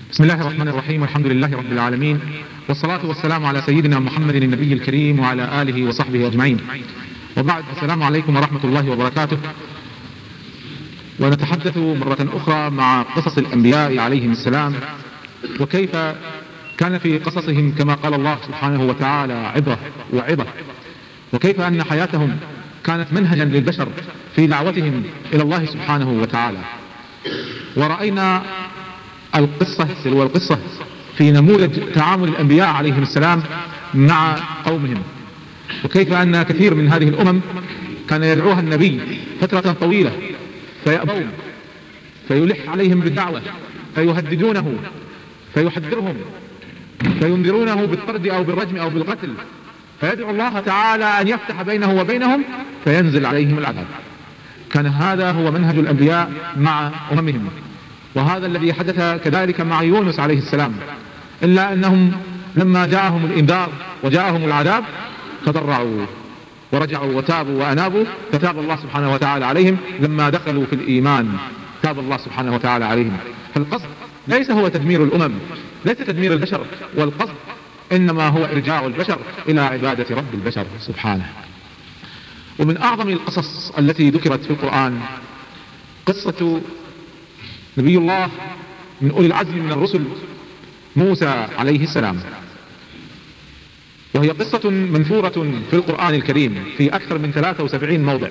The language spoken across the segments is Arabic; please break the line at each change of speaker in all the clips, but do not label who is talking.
بسم الله الرحمن الرحيم، والحمد لله رب العالمين، والصلاة والسلام على سيدنا محمد النبي الكريم وعلى آله وصحبه أجمعين. وبعد، السلام عليكم ورحمة الله وبركاته. ونتحدث مرة أخرى مع قصص الأنبياء عليهم السلام، وكيف كان في قصصهم كما قال الله سبحانه وتعالى عبرة وعظة، وكيف أن حياتهم كانت منهجا للبشر في دعوتهم إلى الله سبحانه وتعالى. ورأينا القصة في نموذج تعامل الأنبياء عليهم السلام مع قومهم، وكيف أن كثير من هذه الأمم كان يدعوها النبي فترة طويلة فيأبون، فيلح عليهم بالدعوة، فيهددونه، فيحذرهم، فينذرونه بالطرد أو بالرجم أو بالقتل، فيدعو الله تعالى أن يفتح بينه وبينهم فينزل عليهم العذاب. كان هذا هو منهج الأنبياء مع أممهم، وهذا الذي حدث كذلك مع يونس عليه السلام، إلا أنهم لما جاءهم الإنذار وجاءهم العذاب تضرعوا ورجعوا وتابوا وأنابوا، فتاب الله سبحانه وتعالى عليهم. لما دخلوا في الإيمان تاب الله سبحانه وتعالى عليهم. فالقصد ليس هو تدمير الأمم، ليس تدمير البشر، والقصد إنما هو إرجاع البشر إلى عبادة رب البشر سبحانه. ومن أعظم القصص التي ذكرت في القرآن قصة نبي الله من أولي العزم من الرسل موسى عليه السلام، وهي قصة منثورة في القرآن الكريم في أكثر من 73 موضع،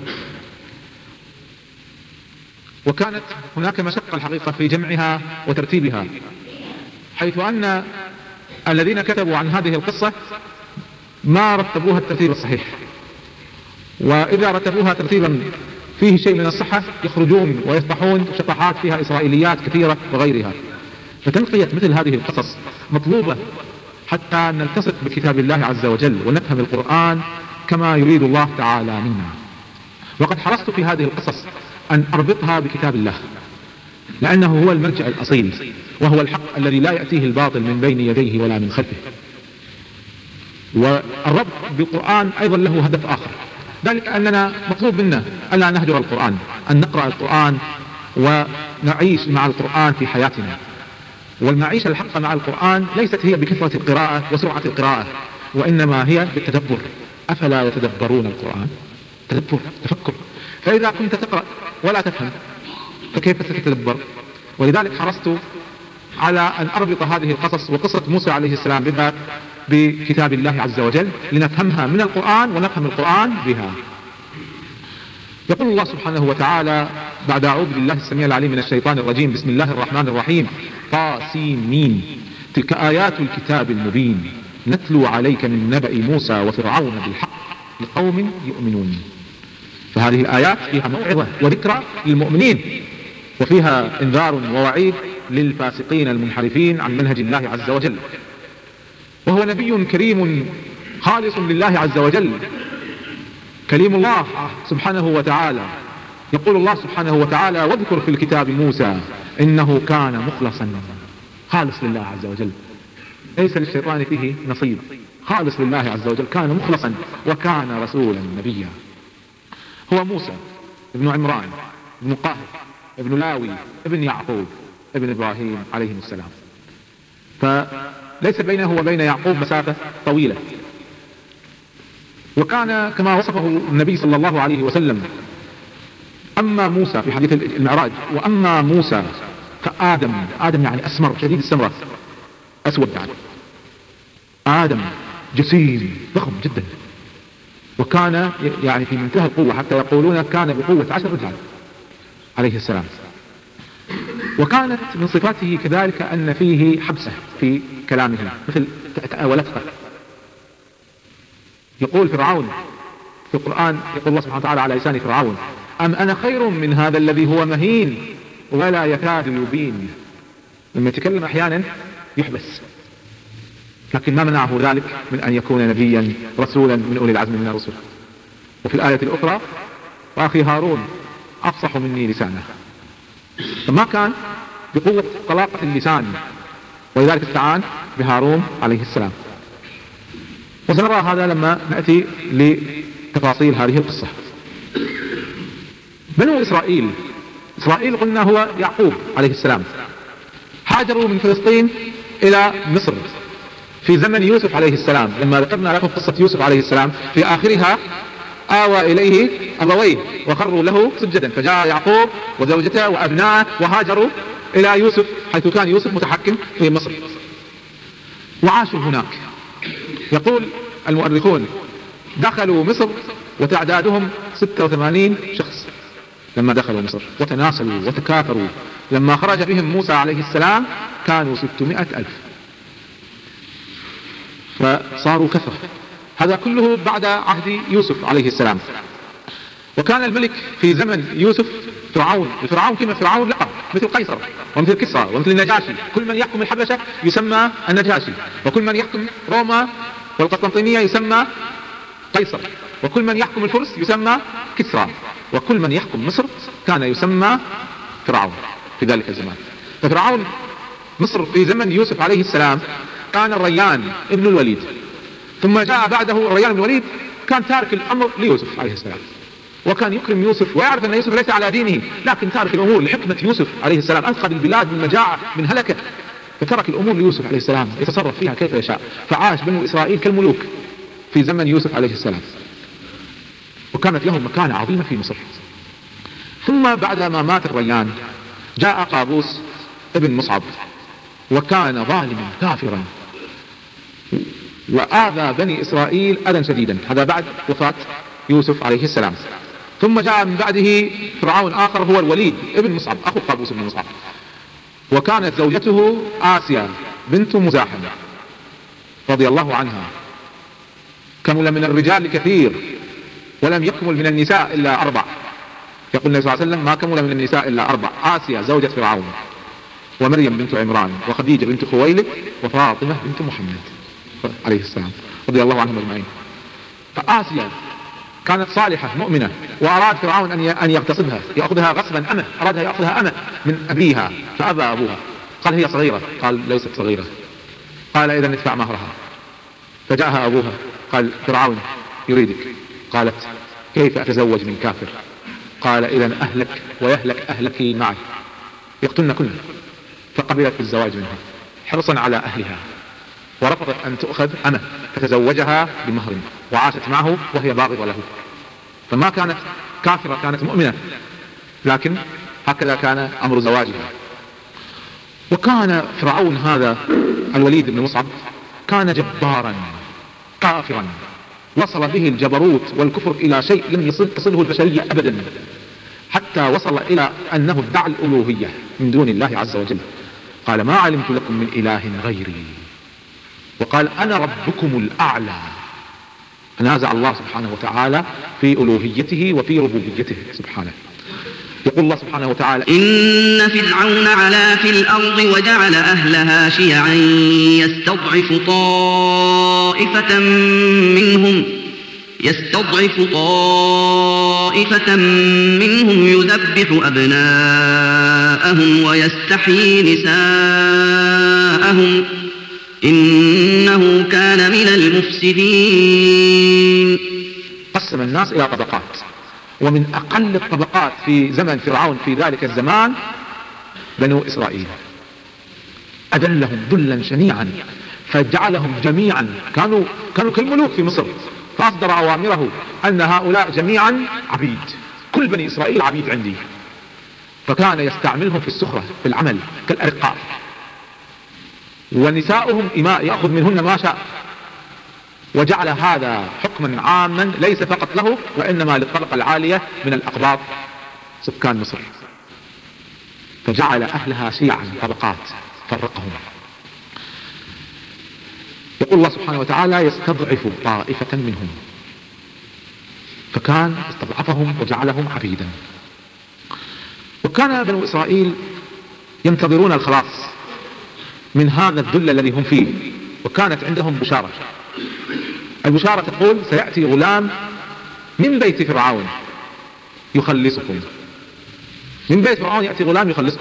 وكانت هناك مشقة الحقيقة في جمعها وترتيبها، حيث أن الذين كتبوا عن هذه القصة ما رتبوها الترتيب الصحيح، وإذا رتبوها ترتيبا فيه شيء من الصحة يخرجون ويفتحون شطحات فيها إسرائيليات كثيرة وغيرها. فتنقية مثل هذه القصص مطلوبة حتى نلتصق بكتاب الله عز وجل ونفهم القرآن كما يريد الله تعالى منا. وقد حرصت في هذه القصص أن أربطها بكتاب الله، لأنه هو المرجع الأصيل، وهو الحق الذي لا يأتيه الباطل من بين يديه ولا من خلفه. والربط بالقرآن أيضا له هدف آخر، ذلك أننا مطلوب منا ألا نهجر القرآن، أن نقرأ القرآن ونعيش مع القرآن في حياتنا. والمعيشة الحقة مع القرآن ليست هي بكثرة القراءة وسرعة القراءة، وإنما هي بالتدبر. أفلا يتدبرون القرآن؟ تدبر، تفكر. فإذا كنت تقرأ ولا تفهم فكيف ستتدبر؟ ولذلك حرصت على أن أربط هذه القصص وقصة موسى عليه السلام بالذات بكتاب الله عز وجل لنفهمها من القرآن ونفهم القرآن بها. يقول الله سبحانه وتعالى بعد أعوذ بالله السميع العليم من الشيطان الرجيم: بسم الله الرحمن الرحيم، طاسين، تلك آيات الكتاب المبين، نتلو عليك من نبأ موسى وفرعون بالحق لقوم يؤمنون. فهذه الآيات فيها موعظة وذكرى للمؤمنين، وفيها انذار ووعيد للفاسقين المنحرفين عن منهج الله عز وجل. وهو نبي كريم خالص لله عز وجل، كليم الله سبحانه وتعالى. يقول الله سبحانه وتعالى: واذكر في الكتاب موسى إنه كان مخلصا، خالص لله عز وجل، ليس للشيطان فيه نصيب، خالص لله عز وجل، كان مخلصا وكان رسولا نبيا. هو موسى ابن عمران ابن قاهر ابن لاوي ابن يعقوب ابن إبراهيم عليهم السلام، فليس بينه وبين يعقوب مسافة طويلة. وكان كما وصفه النبي صلى الله عليه وسلم: أما موسى في حديث المعراج، وأما موسى كآدم. آدم يعني أسمر شديد السمرة، أسود يعني. آدم جسيم ضخم جدا، وكان يعني في منتهى القوة، حتى يقولون كان بقوة 10 رجال عليه السلام. وكانت من صفاته كذلك أن فيه حبسة في كلامه، مثل ولفقة. يقول فرعون في القرآن، يقول الله سبحانه وتعالى على لسان فرعون: أم أنا خير من هذا الذي هو مهين ولا يكاد يبين. لما يتكلم أحيانا يحبس، لكن ما منعه ذلك من أن يكون نبيا رسولا من أولي العزم من الرسل. وفي الآية الأخرى: وأخي هارون أفصح مني لسانا. فما كان بقوة طلاقة اللسان، ولذلك استعان بهارون عليه السلام. وسنرى هذا لما نأتي لتفاصيل هذه القصة. بنو إسرائيل قلنا هو يعقوب عليه السلام، هاجروا من فلسطين إلى مصر في زمن يوسف عليه السلام. لما ذكرنا لكم قصة يوسف عليه السلام في آخرها آوى إليه أبويه وخروا له سجدا، فجاء يعقوب وزوجته وأبناءه وهاجروا إلى يوسف حيث كان يوسف متحكم في مصر وعاشوا هناك. يقول المؤرخون دخلوا مصر وتعدادهم 86 شخص لما دخلوا مصر، وتناسلوا وتكاثروا. لما خرج بهم موسى عليه السلام كانوا 600,000، فصاروا كثرة. هذا كله بعد عهد يوسف عليه السلام. وكان الملك في زمن يوسف فرعون. الفرعون كما فرعون لقب مثل قيصر ومثل كسرى ومثل النجاشي. كل من يحكم الحبشة يسمى النجاشي، وكل من يحكم روما والقسطنطينية يسمى قيصر، وكل من يحكم الفرس يسمى كسرى، وكل من يحكم مصر كان يسمى فرعون في ذلك الزمان. ففرعون مصر في زمن يوسف عليه السلام كان الريان ابن الوليد، ثم جاء بعده الريان ابن الوليد كان تارك الأمر ليوسف عليه السلام، وكان يكرم يوسف ويعرف أن يوسف ليس على دينه، لكن تارك الأمور لحكمة يوسف عليه السلام. أنقذ البلاد من مجاعة من هلكة، فترك الأمور ليوسف عليه السلام يتصرف فيها كيف يشاء. فعاش بنو إسرائيل كالملوك في زمن يوسف عليه السلام، وكانت لهم مكانة عظيمة في مصر. ثم بعد ما مات الريان جاء قابوس ابن مصعب، وكان ظالما كافرا وآذى بني إسرائيل أذى شديدا. هذا بعد وفاة يوسف عليه السلام. ثم جاء من بعده فرعون آخر هو الوليد ابن مصعب أخو قابوس ابن مصعب، وكانت زوجته آسيا بنت مزاحم رضي الله عنها. كمل من الرجال كثير ولم يكمل من النساء إلا 4. يقول النبي صلى الله عليه وسلم ما كمل من النساء إلا 4: آسيا زوجة فرعون، ومريم بنت عمران، وخديجة بنت خويلد، وفاطمة بنت محمد عليه السلام رضي الله عنهم أجمعين. فآسيا كانت صالحة مؤمنة، وأراد فرعون أن يغتصبها يأخذها غصبا أمة، أرادها يأخذها أمة من أبيها، فأبى أبوها، قال هي صغيرة، قال ليست صغيرة، قال إذا ندفع مهرها. فجاءها أبوها قال فرعون يريدك، قالت كيف أتزوج من كافر؟ قال إذا أهلك ويهلك أهلك معي، يقتلن كلنا. فقبلت بالزواج منها حرصا على أهلها، ورفضت أن تؤخذ أمة، فتزوجها بمهر وعاشت معه وهي باغضة له. فما كانت كافرة، كانت مؤمنة، لكن هكذا كان أمر زواجها. وكان فرعون هذا الوليد بن مصعب كان جبارا كافرا، وصل به الجبروت والكفر إلى شيء لم تصله البشرية أبدا، حتى وصل إلى أنه ادعى الألوهية من دون الله عز وجل. قال ما علمت لكم من إله غيري، وقال أنا ربكم الأعلى. تنازع الله سبحانه وتعالى في ألوهيته وفي ربوبيته سبحانه. يقول الله سبحانه وتعالى
إن فرعون علا في الأرض وجعل أهلها شيعا يستضعف طائفة منهم يذبح أبناءهم ويستحيي نساءهم إنه كان من المفسدين.
قسم الناس إلى طبقات، ومن أقل الطبقات في زمن فرعون في ذلك الزمان بنو إسرائيل. أذلهم ذلا شنيعا، فجعلهم جميعا كانوا كالملوك في مصر، فأصدر أوامره أن هؤلاء جميعا عبيد، كل بني إسرائيل عبيد عندي. فكان يستعملهم في السخرة في العمل كالأرقاء، ونساؤهم إماء يأخذ منهن ما شاء. وجعل هذا حكما عاما ليس فقط له وإنما للطبقة العالية من الأقباط سكان مصر. فجعل أهلها شيعا طبقات فرقهم. يقول الله سبحانه وتعالى يستضعف طائفة منهم، فكان استضعفهم وجعلهم عبيدا. وكان بنو إسرائيل ينتظرون الخلاص من هذا الذل الذي هم فيه، وكانت عندهم بشارة. البشارة تقول سيأتي غلام من بيت فرعون يخلصكم، من بيت فرعون يأتي غلام يخلصكم.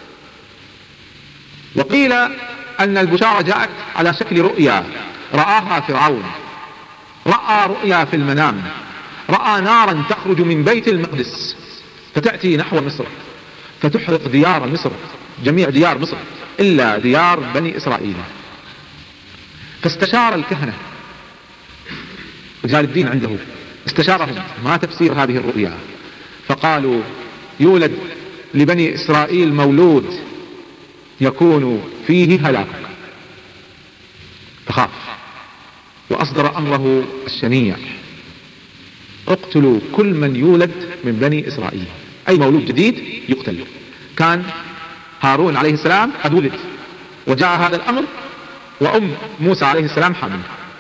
وقيل أن البشارة جاءت على شكل رؤيا رآها فرعون، رأى رؤيا في المنام، رأى نارا تخرج من بيت المقدس فتأتي نحو مصر فتحرق ديار مصر، جميع ديار مصر إلا ديار بني إسرائيل. فاستشار الكهنة رجال الدين عنده، استشارهم ما تفسير هذه الرؤيا، فقالوا يولد لبني إسرائيل مولود يكون فيه هلاك، فخاف وأصدر أمره الشنيع: اقتلوا كل من يولد من بني إسرائيل، أي مولود جديد يقتل. كان هارون عليه السلام قد ولد وجاء هذا الأمر وأم موسى عليه السلام حامل،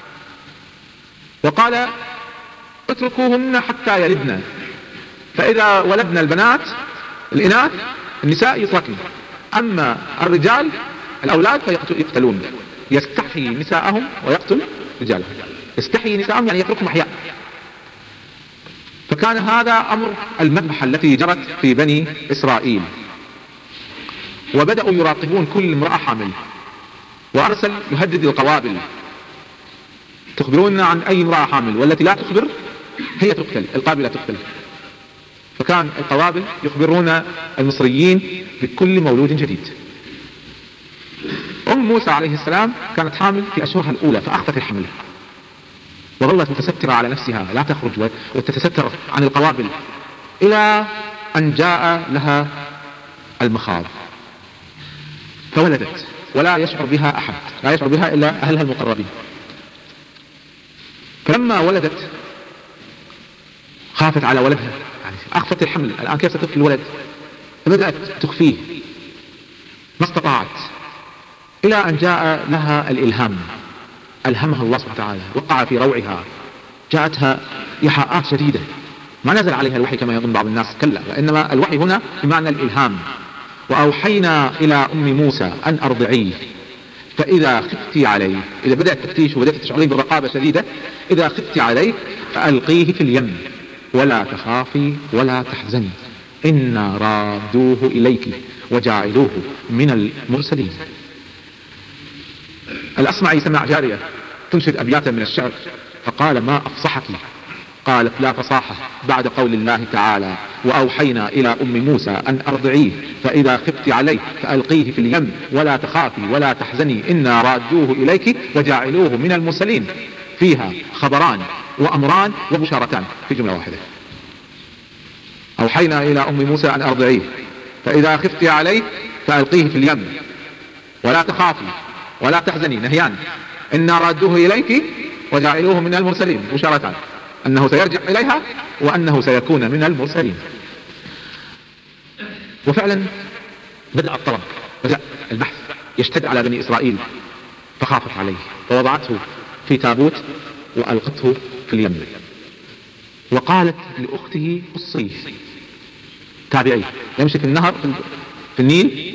وقال اتركوهن حتى يلدن، فإذا ولدنا البنات الإناث النساء يتركن، أما الرجال الأولاد فيقتلون. يستحيي نساءهم ويقتل رجالهم، يستحيي نساءهم يعني يتركهم أحياء. فكان هذا أمر المذبحة التي جرت في بني إسرائيل، وبدأوا يراقبون كل امرأة حامل، وأرسل يهدد القوابل: تخبرون عن أي امرأة حامل، والتي لا تخبر هي تقتل، القابلة تقتل. فكان القوابل يخبرون المصريين بكل مولود جديد. أم موسى عليه السلام كانت حامل في أشهرها الأولى فأخفت الحمل، وظلت متسترة على نفسها لا تخرج وتتستر عن القوابل، إلى أن جاء لها المخاض فولدت، ولا يشعر بها أحد، لا يشعر بها إلا أهلها المقربين. فلما ولدت خافت على ولدها، يعني أخفت الحمل، الآن كيف ستخفي الولد؟ فبدأت تخفيه ما استطاعت، إلى أن جاء لها الإلهام، ألهمها الله سبحانه وتعالى، وقع في روعها، جاءتها إيحاءات شديدة. ما نزل عليها الوحي كما يظن بعض الناس، كلا، وإنما الوحي هنا بمعنى الإلهام. وأوحينا إلى أم موسى أن أرضعيه فإذا خفتي عليه، إذا بدأت تفتيش وبدأت تشعرين بالرقابة شديدة، إذا خفتي عليه فألقيه في اليم ولا تخافي ولا تحزني إنا رادوه إليك وجاعلوه من المرسلين. الأصمعي سمع جارية تنشد أبياتا من الشعر فقال: ما أفصحك؟ قالت: لا فصاحة بعد قول الله تعالى: وأوحينا إلى أم موسى أن أرضعيه فإذا خفت عليه فألقيه في اليم ولا تخافي ولا تحزني إنا رادوه إليك وجاعلوه من المرسلين. فيها خبران وأمران وبشارتان في جملة واحدة. أوحينا إلى أم موسى أن أرضعيه فإذا خفت عليه فألقيه في اليم ولا تخافي ولا تحزني، نهيان. إنا رادوه إليك وجاعلوه من المرسلين، بشارتان: أنه سيرجع إليها وأنه سيكون من المرسلين. وفعلا بدأ الطلب، بدأ البحث يشتد على بني إسرائيل، فخافت عليه فوضعته في تابوت وألقته في اليم، وقالت لأخته قصيه، تابعيه، يمشي في النهر في النيل،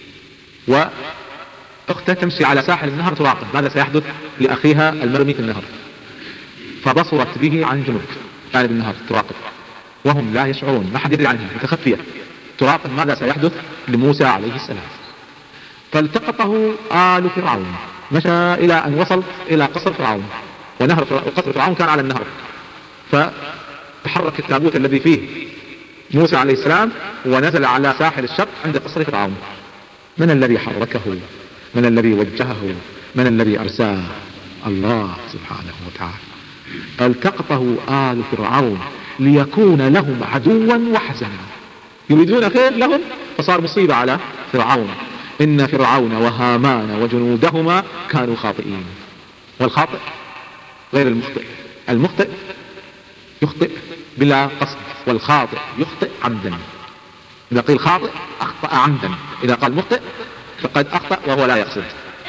وأخته تمشي على ساحل النهر تراقب ماذا سيحدث لأخيها المرمي في النهر. فبصرت به عن جنوب جانب النهر تراقب، وهم لا يشعرون، ما حد يدري عنها، متخفية تراقب ماذا سيحدث لموسى عليه السلام. فالتقطه آل فرعون، مشى إلى أن وصل إلى قصر فرعون، ونهر قصر فرعون كان على النهر. فتحرك التابوت الذي فيه موسى عليه السلام ونزل على ساحل الشرق عند قصر فرعون. من الذي حركه؟ من الذي وجهه؟ من الذي أرساه؟ الله سبحانه وتعالى. فالتقطه آل فرعون ليكون لهم عدوا وحزنا، يريدون خير لهم فصار مصيبة على فرعون. إن فرعون وهامان وجنودهما كانوا خاطئين. والخاطئ غير المخطئ، المخطئ يخطئ بلا قصد، والخاطئ يخطئ عمدا. إذا قيل خاطئ أخطأ عمدا، إذا قال مخطئ فقد أخطأ وهو لا يقصد.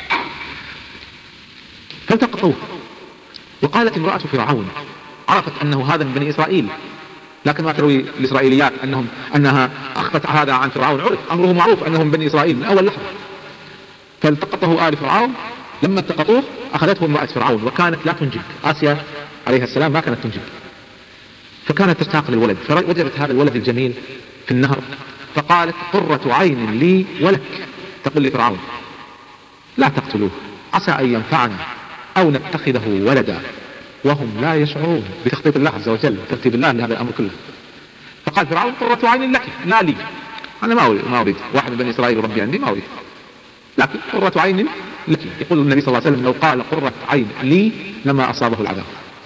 فالتقطوه. وقالت امرأة فرعون، عرفت أنه هذا من بني إسرائيل، لكن ما تروي الإسرائيليات أنها أخفت هذا عن فرعون، عرف أمره معروف أنه من بني إسرائيل من أول لحظة. فالتقطه آل فرعون. لما التقطوه أخذته امرأة فرعون، وكانت لا تنجب، آسيا عليها السلام ما كانت تنجب، فكانت تشتاق للولد، فوجدت هذا الولد الجميل في النهر، فقالت: قرة عين لي ولك. تقول لفرعون: لا تقتلوه، عسى أن ينفعنا أو نتخذه ولدا، وهم لا يشعرون بتخطيط الله عز وجل، ترتيب الله لهذا الأمر كله. فقال فرعون: قرة عين لك لا لي، أنا ما أريد واحد من بني إسرائيل ربي عندي، ما أريد. لكن قرة عين لك. يقول النبي صلى الله عليه وسلم لو قال قرة عين لي لما أصابه العذاب،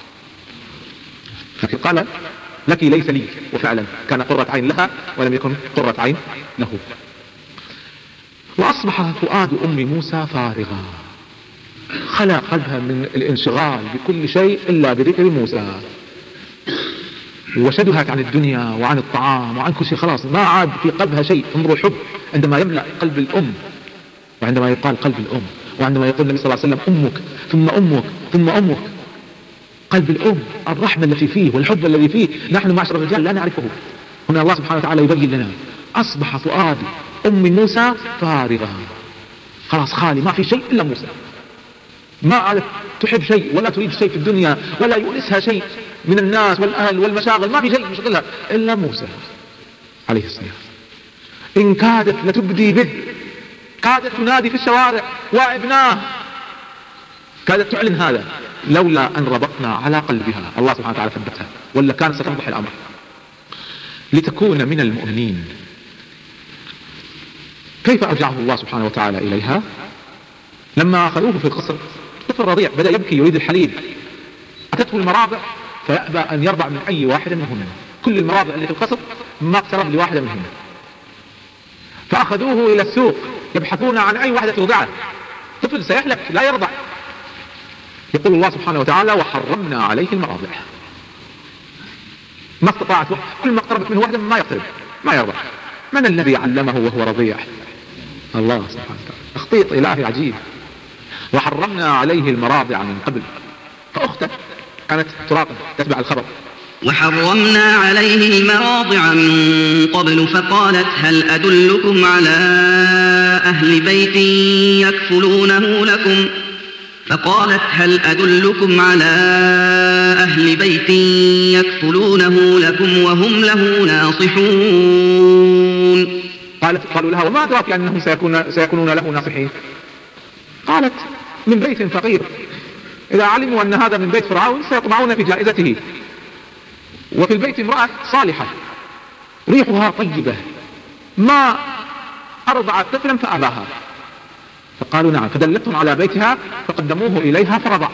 لكن قال لك ليس لي، وفعلا كان قرة عين لها ولم يكن قرة عين له. وأصبح فؤاد أم موسى فارغا، خلى قلبها من الانشغال بكل شيء إلا بذكر موسى، وشدهت عن الدنيا وعن الطعام وعن كل شيء، خلاص ما عاد في قلبها شيء. انظروا الحب عندما يملأ قلب الأم، وعندما يقال قلب الأم، وعندما يقول النبي صلى الله عليه وسلم أمك ثم أمك ثم أمك. قلب الأم، الرحمة التي فيه والحب الذي فيه نحن معشر الرجال لا نعرفه. هنا الله سبحانه وتعالى يبين لنا أصبح فؤاد أم موسى فارغا، خلاص خالي، ما في شيء إلا موسى، ما عادت تحب شيء ولا تريد شيء في الدنيا ولا يؤنسها شيء من الناس والأهل والمشاغل، ما في شيء يشغلها إلا موسى عليه السلام. إن كادت لتبدي به، كادت تنادي في الشوارع وابناه، كادت تعلن هذا، لولا أن ربطنا على قلبها. الله سبحانه وتعالى ثبتها، ولا كانت ستنضح الأمر. لتكون من المؤمنين. كيف أرجعه الله سبحانه وتعالى إليها؟ لما أخذوه في القصر طفل رضيع بدأ يبكي يريد الحليب، أتته المراضع فيأبى أن يرضع من أي واحدة منهن، كل المراضع اللي في القصر ما اقترب لواحدة منهن، فأخذوه إلى السوق يبحثون عن أي واحدة ترضعه، طفل سيحلك لا يرضع. يقول الله سبحانه وتعالى وحرمنا عليه المراضع، ما استطاعت، كل ما اقتربت منه واحدة ما يقترب ما يرضع. من الذي علمه وهو رضيع؟ الله سبحانه وتعالى، تخطيط إلهي عجيب. وحرمنا عليه المراضع من قبل، فأخته كانت تراقب تتبع الخبر.
وحرمنا عليه المراضع من قبل فقالت هل أدلكم على أهل بيت يكفلونه لكم، وهم له ناصحون.
قالوا لها وما أدراك أنهم سيكونون له ناصحين؟ قالت من بيت فقير، إذا علموا أن هذا من بيت فرعون سيطمعون في جائزته، وفي البيت امرأة صالحة ريحها طيبة ما أرضعت طفلا فأباها، فقالوا نعم، فدلتهم على بيتها فقدموه إليها فرضع.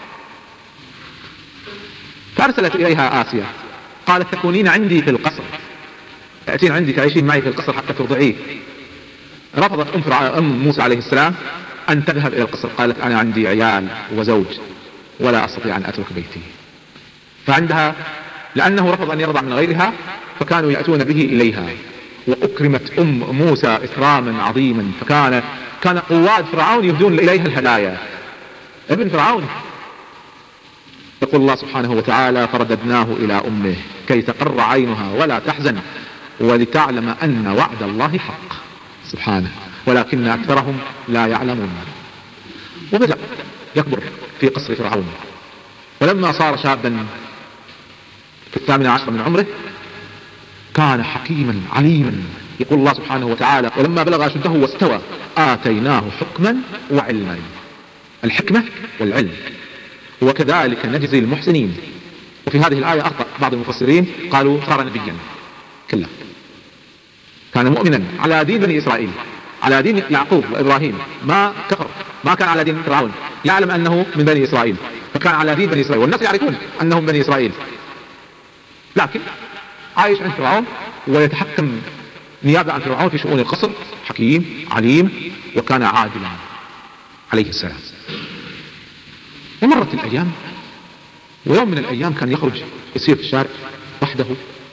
فأرسلت إليها آسيا قالت تكونين عندي في القصر، تأتين عندي تعيشين معي في القصر حتى ترضعيه. رفضت أم موسى عليه السلام أن تذهب إلى القصر، قالت أنا عندي عيال وزوج ولا أستطيع أن أترك بيتي. فعندها لأنه رفض أن يرضع من غيرها فكانوا يأتون به إليها، وأكرمت أم موسى إكراما عظيما، كان قواد فرعون يهدون إليها الهدايا، ابن فرعون. يقول الله سبحانه وتعالى فرددناه إلى أمه كي تقر عينها ولا تحزن ولتعلم أن وعد الله حق سبحانه ولكن أكثرهم لا يعلمون. وبدأ يكبر في قصر فرعون، ولما صار شابا في 18 من عمره كان حكيما عليما. يقول الله سبحانه وتعالى ولما بلغ أشده واستوى آتيناه حكما وعلما، الحكمة والعلم، وكذلك نجزي المحسنين. وفي هذه الآية أخطأ بعض المفسرين قالوا صار نبيا، كلا، كان مؤمنا على دين بني إسرائيل، على دين يعقوب وإبراهيم، ما كفر، ما كان على دين فرعون، يعلم أنه من بني إسرائيل فكان على دين بني إسرائيل، والناس يعرفون أنهم بني إسرائيل، لكن عايش عند فرعون ويتحكم نيابة عن فرعون في شؤون القصر، حكيم عليم وكان عادلا عليه السلام. ومرت الأيام، ويوم من الأيام كان يخرج يسير في الشارع وحده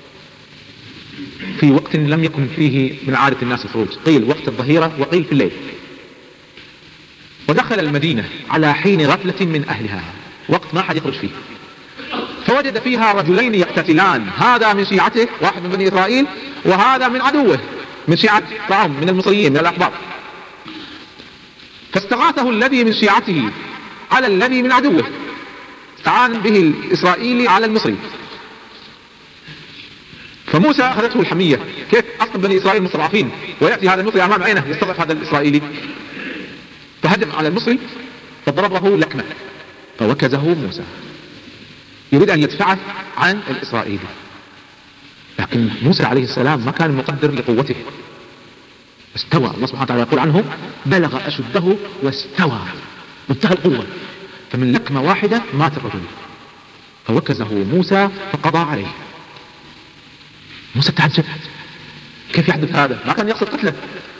في وقت لم يكن فيه من عادة الناس الخروج، قيل وقت الظهيرة وقيل في الليل، ودخل المدينة على حين غفلة من أهلها، وقت ما حد يخرج فيه، فوجد فيها رجلين يقتتلان، هذا من شيعته واحد من بني إسرائيل، وهذا من عدوه من شيعة فرعون من المصريين من الأحبار. فاستغاثه الذي من شيعته على الذي من عدوه، استعان به الإسرائيلي على المصري. فموسى أخذته الحمية، كيف أصلا بني إسرائيل مستضعفين ويأتي هذا المصري أمام عينه يستضعف هذا الإسرائيلي، فهجم على المصري فضربه لكمة فوكزه موسى، يريد أن يدفعه عن الإسرائيلي، لكن موسى عليه السلام ما كان مقدر لقوته، استوى. الله سبحانه وتعالى يقول عنه بلغ أشده واستوى، منتهى القوة. فمن لكمة واحدة مات الرجل، فوكزه موسى فقضى عليه. موسى تعجب، كيف يحدث هذا؟ ما كان يقصد قتله.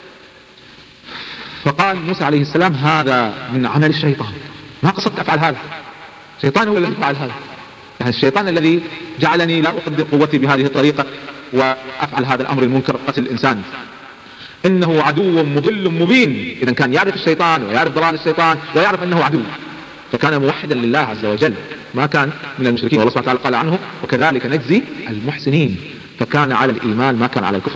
فقال موسى عليه السلام هذا من عمل الشيطان، ما قصدت أفعل هذا، الشيطان هو الذي فعل هذا. يعني الشيطان الذي جعلني لا أقدر قوتي بهذه الطريقة وأفعل هذا الأمر المنكر، قتل الإنسان. إنه عدو مضل مبين. إذا كان يعرف الشيطان ويعرف ضلال الشيطان ويعرف أنه عدو، فكان موحدا لله عز وجل، ما كان من المشركين. والله سبحانه وتعالى قال عنه وكذلك نجزي المحسنين، فكان على الإيمان ما كان على الكفر.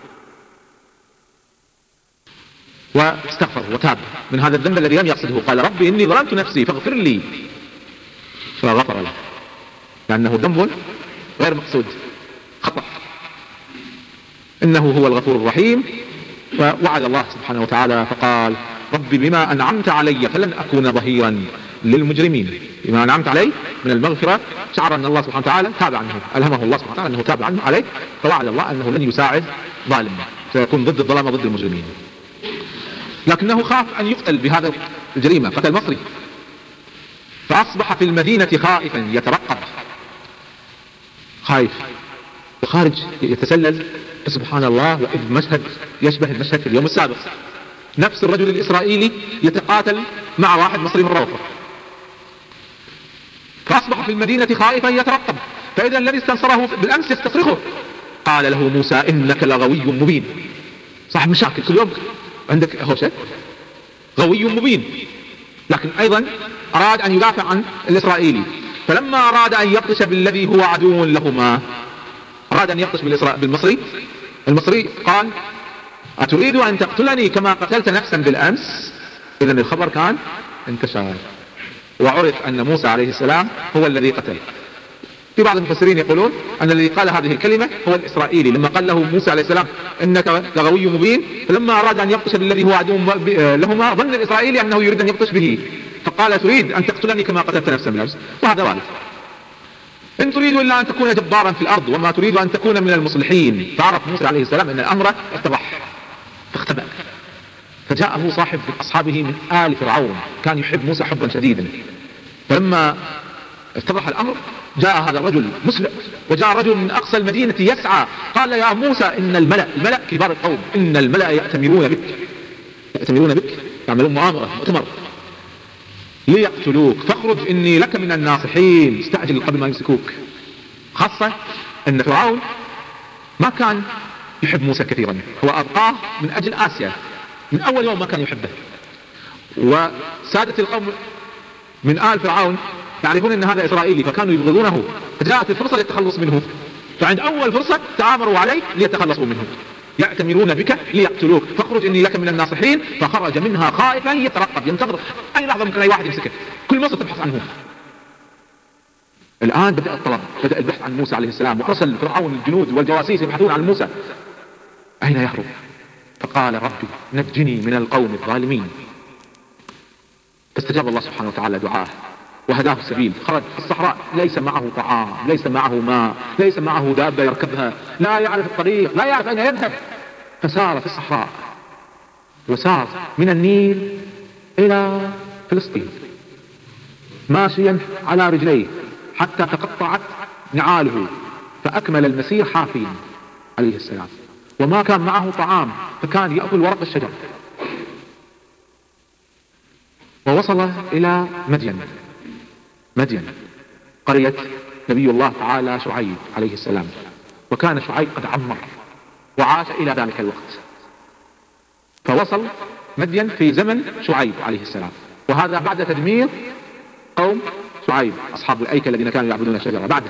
واستغفر وتاب من هذا الذنب الذي لم يقصده. قال ربي إني ظلمت نفسي فاغفر لي، فغفر له، لأنه ذنب غير مقصود، خطأ. إنه هو الغفور الرحيم. فوعد الله سبحانه وتعالى فقال ربي بما أنعمت علي فلن أكون ظهيرا للمجرمين. بما أنعمت عليه من المغفرة، شعر أن الله سبحانه وتعالى تاب عنه، ألهمه الله سبحانه وتعالى أنه تاب عنه عليه، فوعد الله أنه لن يساعد ظالم، سيكون ضد الظلام وضد المجرمين. لكنه خاف أن يقتل بهذا الجريمة، قتل مصري، فأصبح في المدينة خائفا يترقب، خايف وخارج يتسلل. سبحان الله، وإذ مشهد يشبه المشهد في اليوم السابق، نفس الرجل الإسرائيلي يتقاتل مع واحد مصري مرة أخرى، فأصبح في المدينة خائفا يترقب، فإذا الذي استنصره بالأمس يستصرخه. قال له موسى إنك لغوي مبين. صاحب مشاكل كل يوم عندك هوشة، غوي مبين. لكن أيضا أراد أن يدافع عن الإسرائيلي، فلما أراد أن يبطش بالذي هو عدو لهما، أراد أن يبطش بالمصري، المصري قال أتريد أن تقتلني كما قتلت نفسا بالأمس؟ إذن الخبر كان انتشر، وعرف أن موسى عليه السلام هو الذي قتل. في بعض المفسرين يقولون أن الذي قال هذه الكلمة هو الإسرائيلي، لما قال له موسى عليه السلام إنك لغوي مبين، فلما أراد أن يبطش بالذي هو عدو لهما ظن الإسرائيلي أنه يريد أن يبطش به، فقال تريد أن تقتلني كما قتلت نفسا بالأمس؟ وهذا وارد. إن تريد إلا أن تكون جبارا في الأرض وما تريد أن تكون من المصلحين. فعرف موسى عليه السلام أن الأمر اتضح، فاختبأ. فجاءه صاحب أصحابه من آل فرعون، كان يحب موسى حبا شديدا. فلما اتضح الأمر جاء هذا الرجل مسلم، وجاء رجل من أقصى المدينة يسعى، قال يا موسى إن الملأ كبار القوم، إن الملأ يأتمرون بك، يعملون مؤتمر ليقتلوك فاخرج إني لك من الناصحين. استعجل قبل ما يمسكوك، خاصة أن فرعون ما كان يحب موسى كثيرا، هو أبقاه من أجل آسيا، من أول يوم ما كان يحبه. وسادة القوم من آل فرعون يعرفون أن هذا إسرائيلي، فكانوا يبغضونه، فجاءت الفرصة للتخلص منه، فعند أول فرصة تآمروا عليه ليتخلصوا منه. يأتمرون بك ليقتلوك فاخرج إني لك من الناصحين. فخرج منها خائفا يترقب، ينتظر أي لحظة ممكن أي واحد يمسكه، كل مصر تبحث عنه. الآن بدأ الطلب، بدأ البحث عن موسى عليه السلام، وأرسل فرعون الجنود والجواسيس يبحثون عن موسى أين يهرب. فقال ربي نجني من القوم الظالمين. فاستجاب الله سبحانه وتعالى دعاه وهداه السبيل. خرج في الصحراء ليس معه طعام، ليس معه ماء، ليس معه دابة يركبها، لا يعرف الطريق، لا يعرف أين يذهب. فسار في الصحراء، وسار من النيل إلى فلسطين ماشيا على رجليه حتى تقطعت نعاله، فأكمل المسير حافيا عليه السلام، وما كان معه طعام، فكان يأكل ورق الشجر. ووصل إلى مدين قرية نبي الله تعالى شعيب عليه السلام، وكان شعيب قد عمر وعاش إلى ذلك الوقت. فوصل مدين في زمن شعيب عليه السلام، وهذا بعد تدمير قوم شعيب أصحاب الأيكة الذين كانوا يعبدون الشجرة بعده.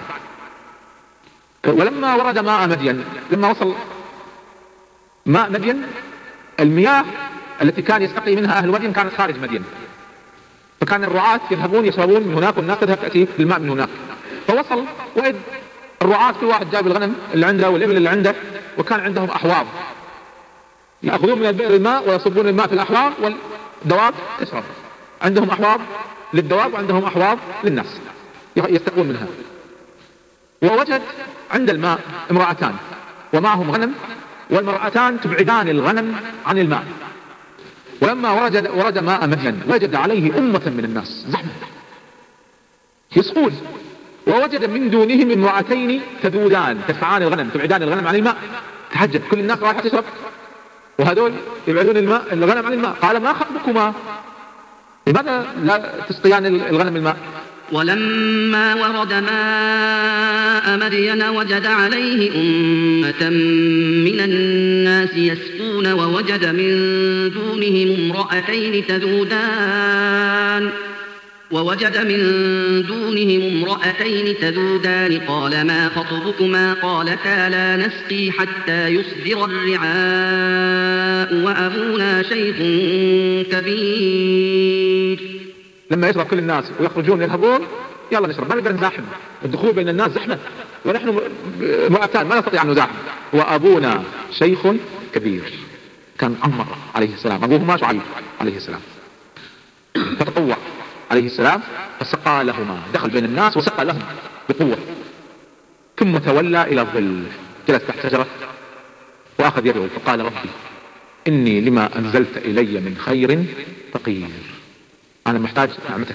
ولما ورد ماء مدين، لما وصل ماء مدين، المياه التي كان يستقي منها أهل مدين كانت خارج مدين، فكان الرعاة يذهبون يشربون من هناك، والناس تذهب تأتي بالماء من هناك. فوصل وإذ الرعاة كل واحد جايب الغنم اللي عنده والإبل اللي عنده، وكان عندهم أحواض يأخذون من البئر الماء ويصبون الماء في الأحواض والدواب تشرب. عندهم أحواض للدواب وعندهم أحواض للناس يستقون منها. ووجد عند الماء امرأتان ومعهم غنم والمرأتان تبعدان الغنم عن الماء. ولما ورد ماء مدين وجد عليه أمة من الناس زحمة يسقون، ووجد من دونهم امرأتين تذودان تدفعان الغنم تبعدان الغنم عن الماء. تحجب، كل الناس رايحة تشرب وهذول يبعدون الغنم عن الماء. قال ما خطبكما؟ لماذا لا تسقيان الغنم الماء؟
ولما ورد ماء مدين وجد عليه أمة من الناس يسقون ووجد من دونهم امرأتين تذودان قال ما خطبكما؟ قالتا لا نسقي حتى يصدر الرعاء وأبونا شيخ كبير.
لما يشرب كل الناس ويخرجون يذهبون يلا نشرب، ما نقدر نزاحم، الدخول بين الناس زحمة ونحن امرأتان ما نستطيع أن نزاحم. وأبونا شيخ كبير، كان عمر عليه السلام، أبوهما شعيب عليه السلام، فتطوع عليه السلام فسقى لهما، دخل بين الناس وسقى لهم بقوة، ثم تولى إلى الظل، جلس تحت شجرة وأخذ يدعو فقال ربي إني لما أنزلت إلي من خير فقير، أنا محتاج نعمتك.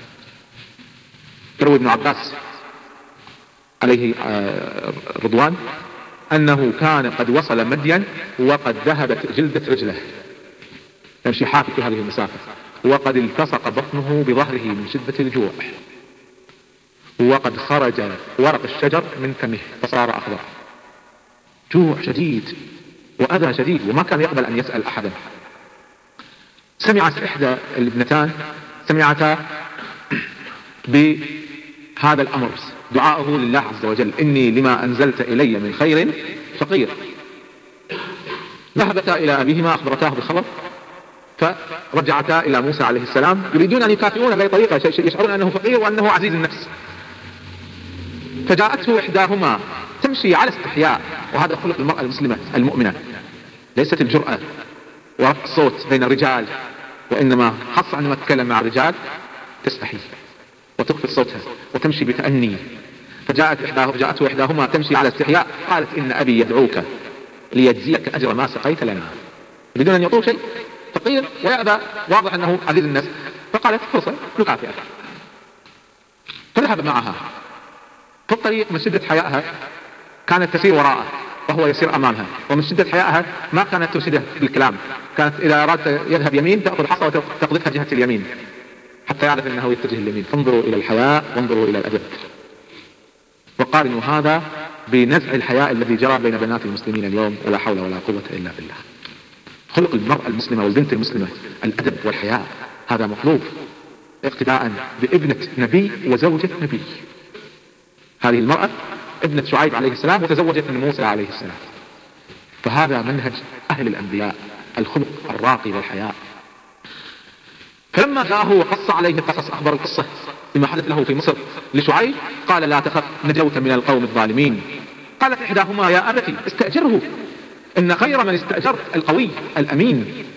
يروي ابن عباس عليه رضوان أنه كان قد وصل مدين وقد ذهبت جلدة رجله، يمشي حافي في هذه المسافة، وقد التصق بطنه بظهره من شدة الجوع، وقد خرج ورق الشجر من فمه فصار أخضر. جوع شديد وأذى شديد، وما كان يقبل أن يسأل أحدا. سمعت إحدى الابنتان سمعتا بهذا الأمر، دعاءه لله عز وجل إني لما أنزلت إلي من خير فقير. ذهبتا إلى أبيهما أخبرتاه بالخبر، فرجعتا إلى موسى عليه السلام يريدون أن يكافئونه بأي طريقة، يشعرون أنه فقير وأنه عزيز النفس. فجاءته إحداهما تمشي على استحياء، وهذا خلق المرأة المسلمة المؤمنة، ليست الجرأة ورفع الصوت بين الرجال، وإنما خاصة عندما تتكلم مع الرجال تستحي وتخفض صوتها وتمشي بتأني. فجاءته إحداهما تمشي على استحياء قالت إن أبي يدعوك ليجزيك أجر ما سقيت لنا. بدون أن يعطوه شيء، فقير ويأبى، واضح أنه عزيز النفس، فقالت فرصة نكافئك. فذهب معها في الطريق، من شدة حيائها كانت تسير وراءه وهو يسير أمامها، ومن شدة حيائها ما كانت ترشده بالكلام، كانت إذا أراد يذهب يمين تأخذ حصى وتقذفها جهة اليمين حتى يعرف أنه يتجه اليمين. فانظروا إلى الحياء وانظروا إلى الأدب، وقارنوا هذا بنزع الحياء الذي جرى بين بنات المسلمين اليوم، ولا حول ولا قوة إلا بالله. خلق المرأة المسلمة والبنت المسلمة الأدب والحياء، هذا مطلوب اقتداء بابنة نبي وزوجة نبي. هذه المرأة ابنة شعيب عليه السلام وتزوجت من موسى عليه السلام، فهذا منهج أهل الأنبياء، الخلق الراقي والحياء. فلما جاءه وقص عليه القصص، أخبر القصة بما حدث له في مصر لشعيب، قال لا تخف نجوت من القوم الظالمين. قالت إحداهما يا أبتي استأجره إن خير من استأجرت القوي الأمين.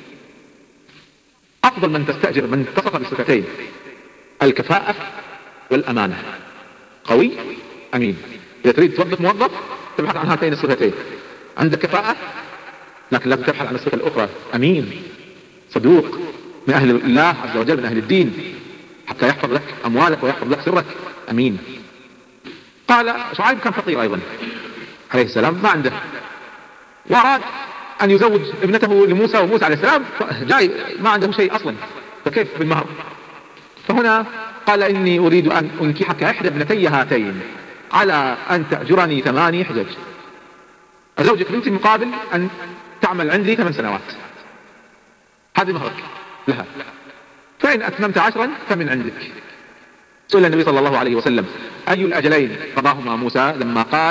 أفضل من تستأجر من اتصف بصفتين، الكفاءة والأمانة، قوي أمين. إذا تريد توظف موظف تبحث عن هاتين الصفتين، عندك كفاءة لكن لازم تبحث عن الصفة الأخرى، أمين صدوق من أهل الله عز وجل، من أهل الدين، حتى يحفظ لك أموالك ويحفظ لك سرك، أمين. قال شعيب كان فقير أيضا عليه السلام، ما عنده، وأراد أن يزوج ابنته لموسى، وموسى عليه السلام جاي ما عنده شيء أصلا، فكيف بالمهر؟ فهنا قال إني أريد أن أنكحك إحدى ابنتي هاتين على أن تأجرني 8 حجج، أزوجك بنتي مقابل أن تعمل عندي 8 سنوات، هذه مهرك لها، فإن أتممت 10 فمن عندك. سئل النبي صلى الله عليه وسلم أي الأجلين قضاهما موسى لما قال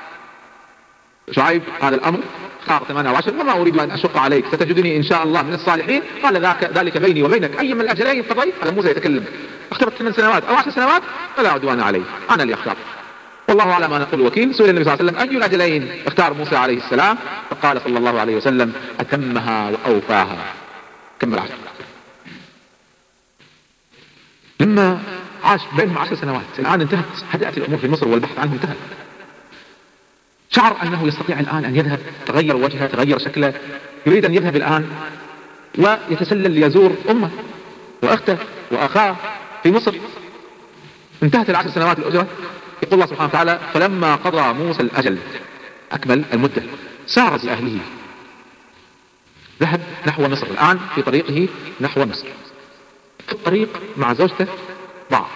شعيب هذا الأمر اختار 8 و10 وما أريد أن أشق عليك ستجدني إن شاء الله من الصالحين، قال ذلك بيني وبينك أي من الأجلين قضيت. هذا موسى يتكلم، اخترت 8 سنوات أو 10 سنوات فلا عدوان علي، أنا اللي أختار، والله على ما نقول وكيل. سئل النبي صلى الله عليه وسلم أي الأجلين اختار موسى عليه السلام، فقال صلى الله عليه وسلم أتمها وأوفاها، كمل 10. لما عاش بينهم 10 سنوات، الآن انتهت، هدأت الأمور في مصر والبحث عنه انتهى. شعر أنه يستطيع الآن أن يذهب، تغير وجهه، تغير شكله، يريد أن يذهب الآن ويتسلل ليزور أمه وأخته وأخاه في مصر. انتهت ال10 سنوات الأجرة. يقول الله سبحانه وتعالى: فلما قضى موسى الأجل، أكمل المدة، سار بأهله، ذهب نحو مصر. الآن في طريقه نحو مصر، في الطريق مع زوجته ضاع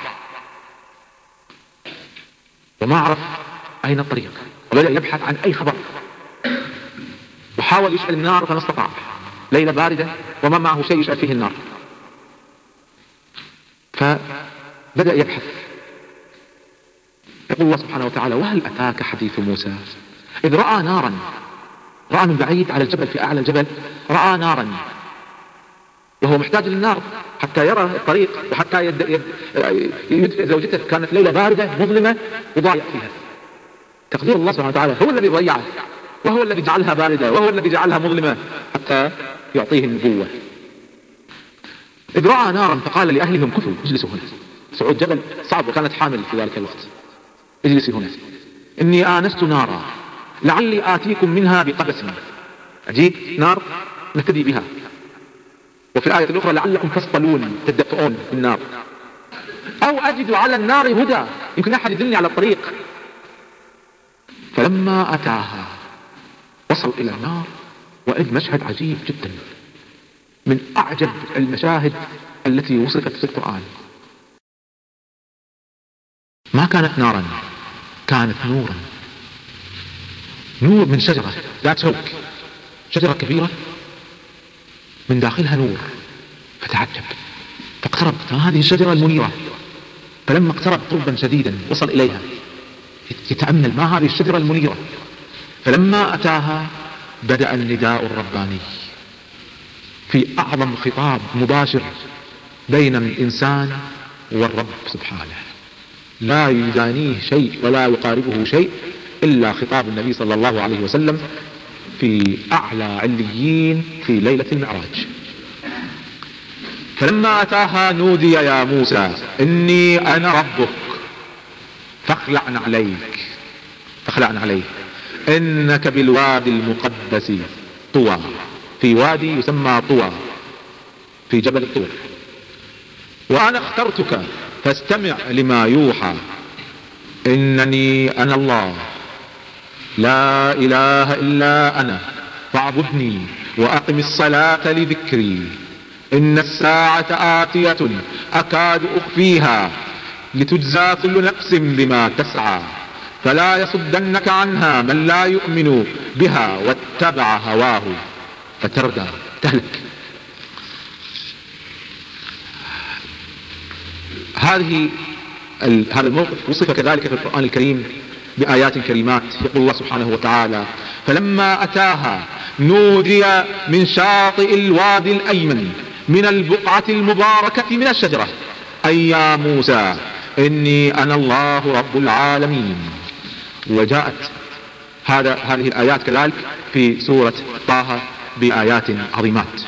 وما عرف أين الطريق، وبدأ يبحث عن أي خبر، وحاول يشعل النار فما استطاع. ليلة باردة وما معه شيء يشعل فيه النار، فبدأ يبحث. يقول الله سبحانه وتعالى: وهل أتاك حديث موسى إذ رأى نارا، رأى من بعيد على الجبل، في أعلى الجبل رأى نارا، وهو محتاج للنار حتى يرى الطريق وحتى يدفئ زوجته. كانت ليلة باردة مظلمة وضايع فيها. تقدير الله سبحانه وتعالى هو الذي ضيعه، وهو الذي جعلها باردة، وهو الذي جعلها مظلمة حتى يعطيه النبوة. إذ رأى نارا فقال لأهلهم: كثوا اجلسوا هنا. صعود جبل صعب، وكانت حامل في ذلك الوقت. اجلسي هنا، إني آنست نارا لعلي آتيكم منها بقبس. أجيب نار نهتدي بها. وفي الآية الأخرى: لعلكم تصطلون، تدفئون بالنار، أو أجد على النار هدى، يمكن أحد يدلني على الطريق. فلما أتاها وصل إلى النار، وإذ مشهد عجيب جدا، من أعجب المشاهد التي وصفت في القرآن. ما كانت نارا، كانت نورا، نور من شجرة ذات شوك، شجرة كبيرة من داخلها نور. فتعجب فاقترب، هذه الشجرة المنيرة. فلما اقترب قربا شديدا وصل إليها يتأمل ما هذه الشجرة المنيرة. فلما أتاها بدأ النداء الرباني في أعظم خطاب مباشر بين الإنسان والرب سبحانه، لا يدانيه شيء ولا يقاربه شيء إلا خطاب النبي صلى الله عليه وسلم في أعلى عليين في ليلة المعراج. فلما أتاها نودي يا موسى إني أنا ربك فاخلع عليك إنك بالوادي المقدس طوى، في وادي يسمى طوى في جبل الطور، وأنا اخترتك فاستمع لما يوحى إنني أنا الله لا إله إلا أنا فاعبدني وأقم الصلاة لذكري إن الساعة آتية أكاد أخفيها لتجزى كل نفس بما تسعى فلا يصدنك عنها من لا يؤمن بها واتبع هواه فتردى تهلك. هذا الموقف وصف كذلك في القرآن الكريم بآيات كريمات. يقول الله سبحانه وتعالى: فلما أتاها نودي من شاطئ الوادي الأيمن من البقعة المباركة من الشجرة أي يا موسى إني أنا الله رب العالمين. وجاءت هذه الآيات كذلك في سورة طه بآيات عظيمات.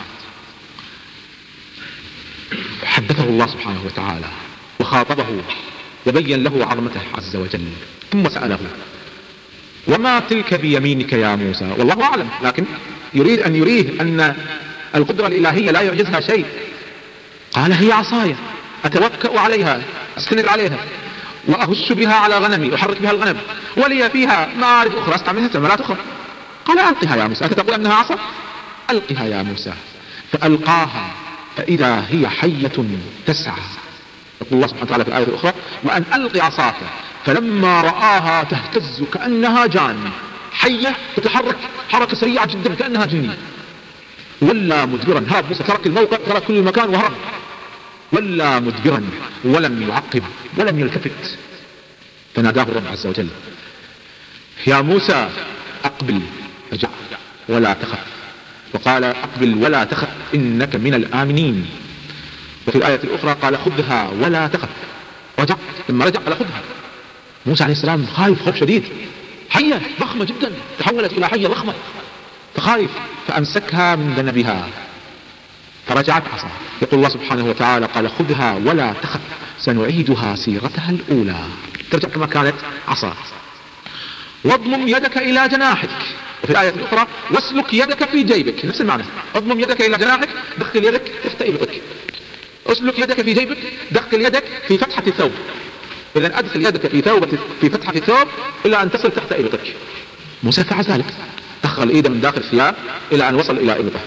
حدثه الله سبحانه وتعالى وخاطبه وبين له عظمته عز وجل، ثم سأله: وما تلك بيمينك يا موسى؟ والله أعلم، لكن يريد أن يريه أن القدرة الإلهية لا يعجزها شيء. قال: هي عصاي أتوكأ عليها، أستند عليها، وأهش بها على غنمي، أحرك بها الغنم، ولي فيها مآرب أخرى أستعملها استعمالات أخرى. قال: ألقها يا موسى، أتقول أنها عصا؟ ألقها يا موسى. فألقاها فإذا هي حية تسعى. يقول الله سبحانه وتعالى في الآية الأخرى: وأن ألقي عصاك فلما رآها تهتز كأنها جان، حية تتحرك حركة سريعة جدا كأنها جني. ولا مدبرا، هرب موسى، ترك الموقع، ترك كل مكان وهرب. ولا مدبرا ولم يعقب ولم يلتفت. فناداه الرب عز وجل: يا موسى أقبل فجاء ولا تخف. وقال: أقبل ولا تخف إنك من الآمنين. وفي الآية الأخرى قال: خذها ولا تخف. رجع، لما رجع قال: خذها. موسى عليه السلام خايف خوف شديد، حية ضخمة جدا تحولت إلى حية ضخمة، فخايف فأمسكها من ذنبها فرجعت عصا. يقول الله سبحانه وتعالى: قال: خذها ولا تخف سنعيدها سيرتها الأولى، ترجع كما كانت عصا. واضمم يدك إلى جناحك. وفي الآية الأخرى واسلك يدك في جيبك، نفس المعنى. اضمم يدك إلى جناحك، دخل يدك تحت إبطك. اسلك يدك في جيبك، دخل يدك في فتحة الثوب. إذن أدخل يدك في فتحة الثوب إلى أن تصل تحت إبطك. موسى فعل ذلك، دخل إيده من داخل الثياب إلى أن وصل إلى إبطه.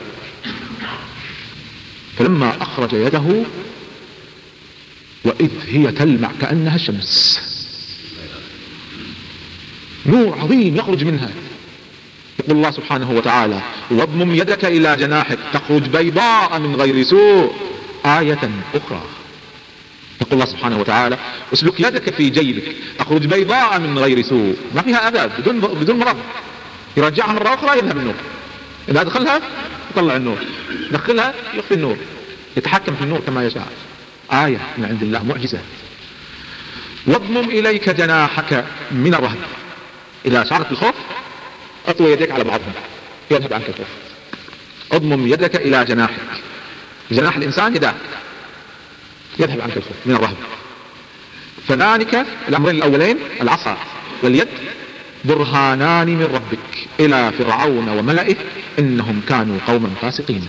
فلما أخرج يده وإذ هي تلمع كأنها الشمس، نور عظيم يخرج منها. يقول الله سبحانه وتعالى واضمم يدك إلى جناحك تخرج بيضاء من غير سوء. آية أخرى يقول الله سبحانه وتعالى اسلك يدك في جيبك تخرج بيضاء من غير سوء. ما فيها أذى، بدون مرض. يرجعها مرة أخرى يذهب النور. إذا أدخلها يطلع النور، دخلها يخفي النور، يتحكم في النور كما يشاء. آية من عند الله، معجزة. واضمم إليك جناحك من الرهب. إذا شعرت الخوف أطوي يديك على بعضهم يذهب عنك الخوف. اضمم يدك إلى جناحك، جناح الإنسان يداه، يذهب عنك الخوف من الرهب. فذلك الأمرين الأولين العصا واليد برهانان من ربك إلى فرعون وملئه إنهم كانوا قوما فاسقين.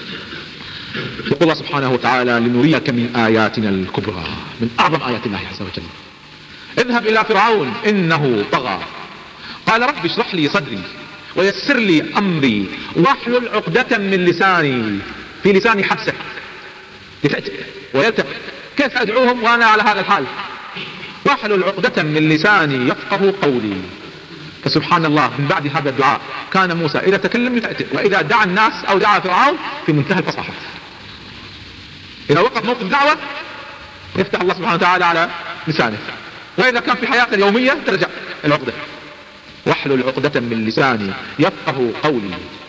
يقول الله سبحانه وتعالى لنريك من آياتنا الكبرى، من أعظم آيات الله عز وجل. اذهب إلى فرعون إنه طغى قال رب اشرح لي صدري ويسر لي أمري واحلل عقدة من لساني، في لساني حبسة يتأتئ ويلتقي، كيف أدعوهم وأنا على هذا الحال؟ واحلل عقدة من لساني يفقه قولي. فسبحان الله، من بعد هذا الدعاء كان موسى إذا تكلم يتأتئ، وإذا دعا الناس أو دعا فرعون في منتهى الفصاحة. إذا وقف موقف دعوة يفتح الله سبحانه وتعالى على لسانه، وإذا كان في حياته اليومية ترجع العقدة. واحلل عقدة من لساني يفقه قولي.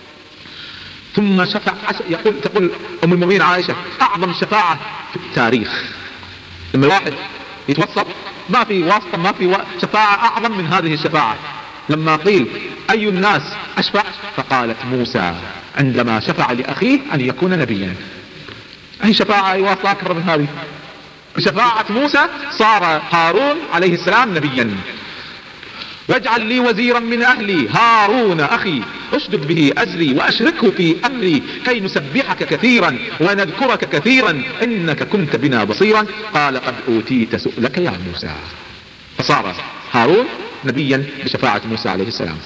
ثم شفع، تقول أم المؤمنين عائشة أعظم شفاعة في التاريخ لما الواحد يتوسط، ما في واسطة، ما في شفاعة أعظم من هذه الشفاعة. لما قيل أي الناس أشفع فقالت موسى عندما شفع لأخيه أن يكون نبيا. أي شفاعة، أي واسطة أكبر من هذه؟ بشفاعة موسى صار هارون عليه السلام نبيا. واجعل لي وزيرا من أهلي هارون أخي أشدد به أزري وأشركه في أمري كي نسبحك كثيرا ونذكرك كثيرا إنك كنت بنا بصيرا قال قد أوتيت سؤلك يا موسى. فصار هارون نبيا بشفاعة موسى عليه السلام.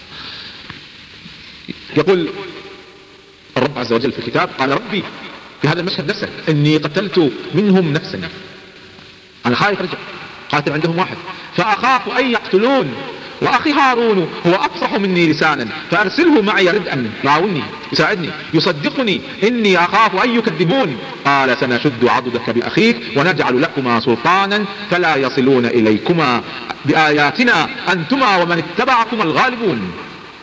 يقول الرب عز وجل في الكتاب قال ربي في هذا المشهد نفسه إني قتلت منهم نفسا، أنا خايف أرجع قاتل عندهم واحد، فأخاف أن يقتلون وأخي هارون هو أفصح مني لسانا فأرسله معي ردءا يعاونني يساعدني يصدقني إني أخاف أن يكذبون. قال سنشد عضدك بأخيك ونجعل لكما سلطانا فلا يصلون إليكما بآياتنا أنتما ومن اتبعكما الغالبون.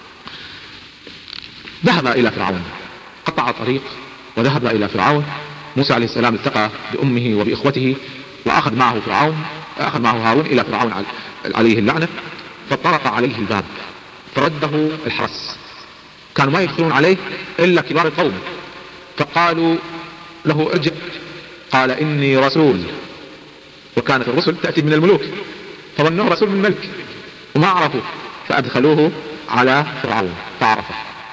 ذهب إلى فرعون، قطع طريق وذهب إلى فرعون. موسى عليه السلام التقى بأمه وبإخوته وأخذ معه هارون إلى فرعون عليه اللعنة، فطرق عليه الباب فرده الحرس، كانوا ما يدخلون عليه إلا كبار القوم، فقالوا له ارجع، قال إني رسول، وكانت الرسل تأتي من الملوك فظنوه رسول من ملك وما عرفوا، فأدخلوه على فرعون فعرفه.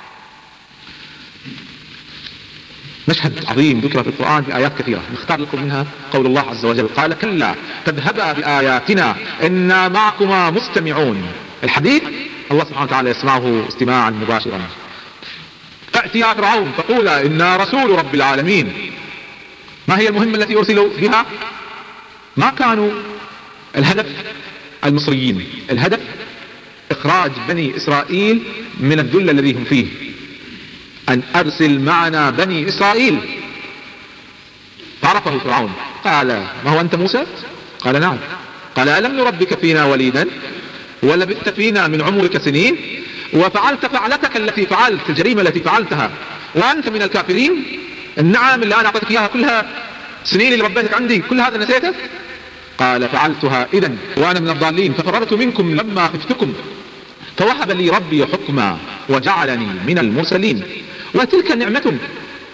مشهد عظيم ذكر في القرآن بآيات كثيرة، نختار لكم منها قول الله عز وجل قال كلا تذهبا بآياتنا إنا معكما مستمعون. الحديث الله سبحانه وتعالى يسمعه استماعا مباشرا. تأتي يا فرعون فقولا إنا رسول رب العالمين. ما هي المهمة التي أرسلوا بها؟ ما كانوا الهدف المصريين، الهدف إخراج بني إسرائيل من الذل الذي هم فيه، أن أرسل معنا بني إسرائيل. فعرفه فرعون قال ما هو أنت موسى؟ قال نعم. قال ألم نربك فينا وليدا ولبثت فينا من عمرك سنين وفعلت فعلتك التي فعلت، الجريمة التي فعلتها وأنت من الكافرين؟ النعم اللي أنا أعطيتك إياها كلها، سنين اللي ربيتك عندي كل هذا نسيته؟ قال فعلتها إذن وأنا من الضالين ففررت منكم لما خفتكم فوهب لي ربي حكما وجعلني من المرسلين. وتلك نعمة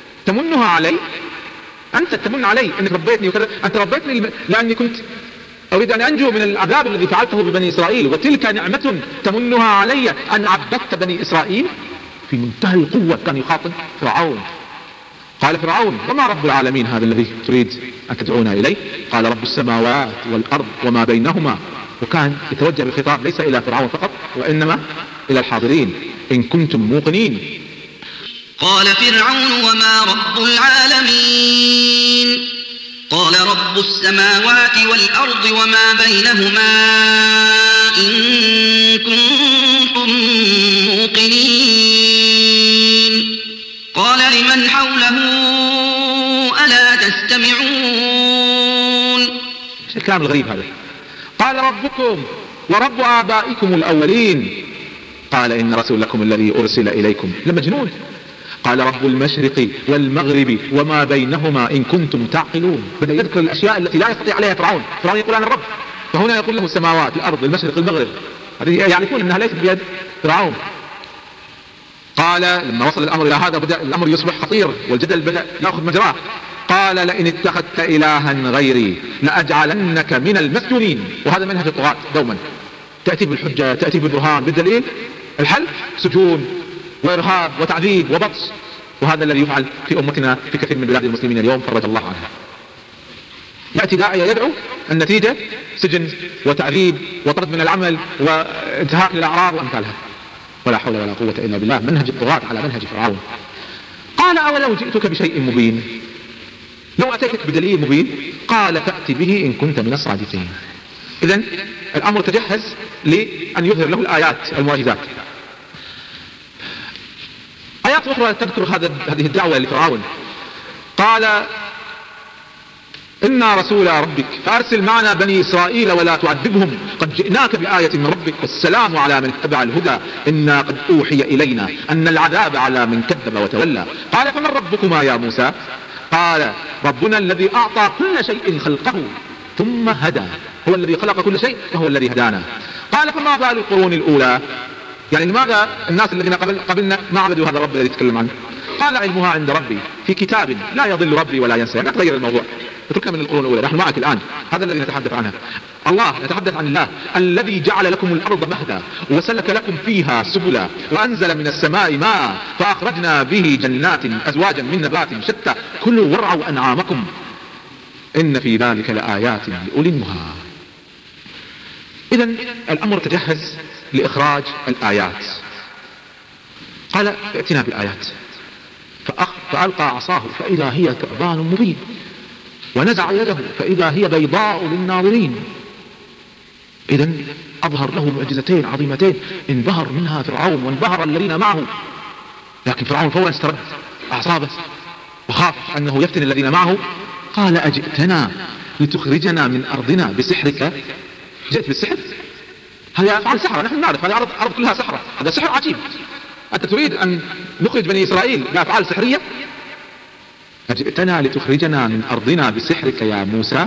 تمنها علي، أنت تمن علي أنك ربيتني وكذا، أنت ربيتني لأني كنت أريد أن أنجو من العذاب الذي فعلته ببني إسرائيل، وتلك نعمة تمنها علي أن عبدت بني إسرائيل. في منتهى القوة كان يخاطب فرعون. قال فرعون: وما رب العالمين هذا الذي تريد أن تدعونا إليه؟ قال: رب السماوات والأرض وما بينهما. وكان يتوجه بالخطاب ليس إلى فرعون فقط وإنما إلى الحاضرين: إن كنتم موقنين.
قال فرعون: وما رب العالمين؟ قال: رب السماوات والأرض وما بينهما إن كنتم موقنين. قال لمن حوله: ألا تستمعون؟
ايش الكلام الغريب هذا؟ قال: ربكم ورب آبائكم الأولين. قال: إن رسولكم الذي أرسل إليكم لمجنون. قال: رب المشرق والمغرب وما بينهما إن كنتم تعقلون. بدأ يذكر الأشياء التي لا يستطيع عليها فرعون. فرعون يقول: أنا الرب، فهنا يقول له السماوات الأرض المشرق المغرب. هذه يعرفون أنها ليست بيد فرعون. قال لما وصل الأمر إلى هذا بدأ الأمر يصبح خطير والجدل بدأ يأخذ مجراه. قال: لئن اتخذت إلها غيري لأجعلنك من المسجونين. وهذا منهج الطغاة دوما، تأتي بالحجة، تأتي بالبرهان، بالدليل. الحل سجون وإرهاب وتعذيب وبطش. وهذا الذي يفعل في أمتنا في كثير من بلاد المسلمين اليوم، فرج الله عنها. يأتي داعية يدعو، النتيجة سجن وتعذيب وطرد من العمل وانتهاك للأعراض وأمثالها. ولا حول ولا قوة إلا بالله. منهج الطغاة على منهج فرعون. قال: أولو جئتك بشيء مبين؟ لو أتيتك بدليل مبين. قال: فأت به إن كنت من الصادقين. إذن الأمر تجهز لأن يظهر له الآيات المعجزات. آيات أخرى تذكر هذه الدعوة لفرعون. قال: إنا رسول ربك فأرسل معنا بني إسرائيل ولا تعذبهم قد جئناك بآية من ربك والسلام على من اتبع الهدى إنا قد أوحي إلينا أن العذاب على من كذب وتولى. قال: فمن ربكما يا موسى؟ قال: ربنا الذي أعطى كل شيء خلقه ثم هدى. هو الذي خلق كل شيء وهو الذي هدانا. قال: فما بال القرون الأولى؟ يعني لماذا الناس الذين قبلنا ما عبدوا هذا الرب الذي يتكلم عنه؟ قال: علمها عند ربي في كتاب لا يضل ربي ولا ينسى. لا تغير الموضوع، اتركنا من القرون الأولى، نحن معك الآن. هذا الذي نتحدث عنه. الله يتحدث عن الله الذي جعل لكم الأرض مهدا وسلك لكم فيها سبلا وأنزل من السماء ماء فأخرجنا به جنات أزواجا من نبات شتى كلوا وارعوا أنعامكم إن في ذلك لآيات لأولي النهى. إذن الأمر تجهز لإخراج الآيات. قال: ائتنا بالآيات. فألقى عصاه فإذا هي ثعبان مبين ونزع يده فإذا هي بيضاء للناظرين. إذن أظهر له معجزتين عظيمتين انبهر منها فرعون وانبهر الذين معه. لكن فرعون فورا استرد أعصابه وخاف أنه يفتن الذين معه. قال: أجئتنا لتخرجنا من أرضنا بسحرك؟ جئت بالسحر؟ هذه أفعال سحرة، نحن نعرف هذه أرض كلها سحرة، هذا سحر عجيب. أنت تريد أن نخرج بني إسرائيل بأفعال سحرية؟ أجئتنا لتخرجنا من أرضنا بسحرك يا موسى؟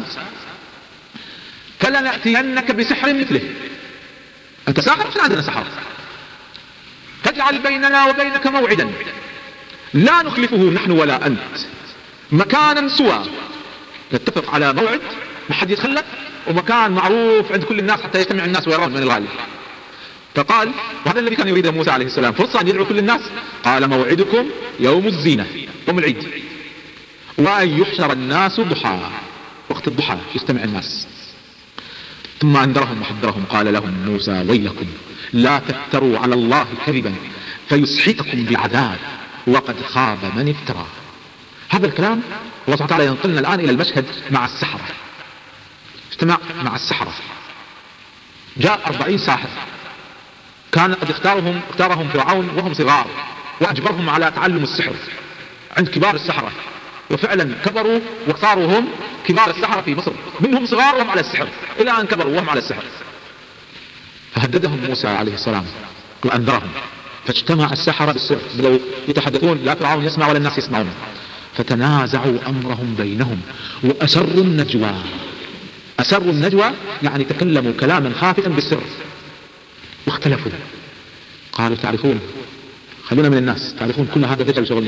فلنأتينك بسحر مثله. أنت ساحر؟ احنا عندنا سحر. تجعل بيننا وبينك موعدا لا نخلفه نحن ولا أنت مكانا سوى. نتفق على موعد ما حد يتخلف ومكان معروف عند كل الناس حتى يجتمع الناس ويرون من الغالب. فقال، وهذا الذي كان يريده موسى عليه السلام، فرصة أن يدعو كل الناس. قال: موعدكم يوم الزينة، يوم العيد، وأن يحشر الناس ضحى، وقت الضحى يجتمع الناس. ثم أنذرهم وحذرهم. قال لهم موسى: ويلكم لا تفتروا على الله كذبا فيسحتكم بعذاب وقد خاب من افترى. هذا الكلام الله سبحانه وتعالى ينقلنا الآن إلى المشهد مع السحرة. اجتمع مع السحرة، جاء 40 ساحر كان قد اختارهم فرعون وهم صغار وأجبرهم على تعلم السحر عند كبار السحرة، وفعلا كبروا وصاروا هم كبار السحرة في مصر، منهم صغار وهم على السحر إلى أن كبروا وهم على السحر. فهددهم موسى عليه السلام وأنذرهم، فاجتمع السحرة بالسر، بدأوا يتحدثون، لا فرعون يسمع ولا الناس يسمعون. فتنازعوا أمرهم بينهم وأسروا النجوى. أسروا النجوى يعني تكلموا كلاما خافتا بالسر واختلفوا. قالوا: تعرفون، خلونا من الناس، تعرفون كل هذا دجل شغلنا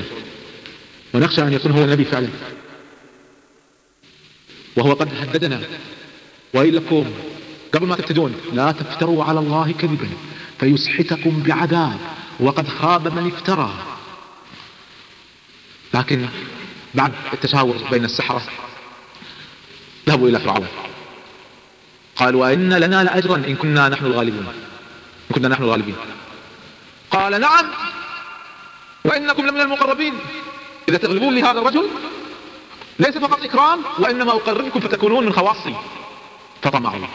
ونخشى أن يكون هو النبي فعلا، وهو قد هددنا ويلكم قبل ما تبتدون لا تفتروا على الله كذبا فيسحتكم بعذاب وقد خاب من افترى. لكن بعد التشاور بين السحرة ذهبوا إلى فرعون قالوا وإن لنا لأجرا إن كنا نحن الغالبين. قال نعم وإنكم لمن المقربين إذا تغلبون لهذا الرجل ليس فقط إكرام وإنما أقربكم فتكونون من خواصي. فطمعوا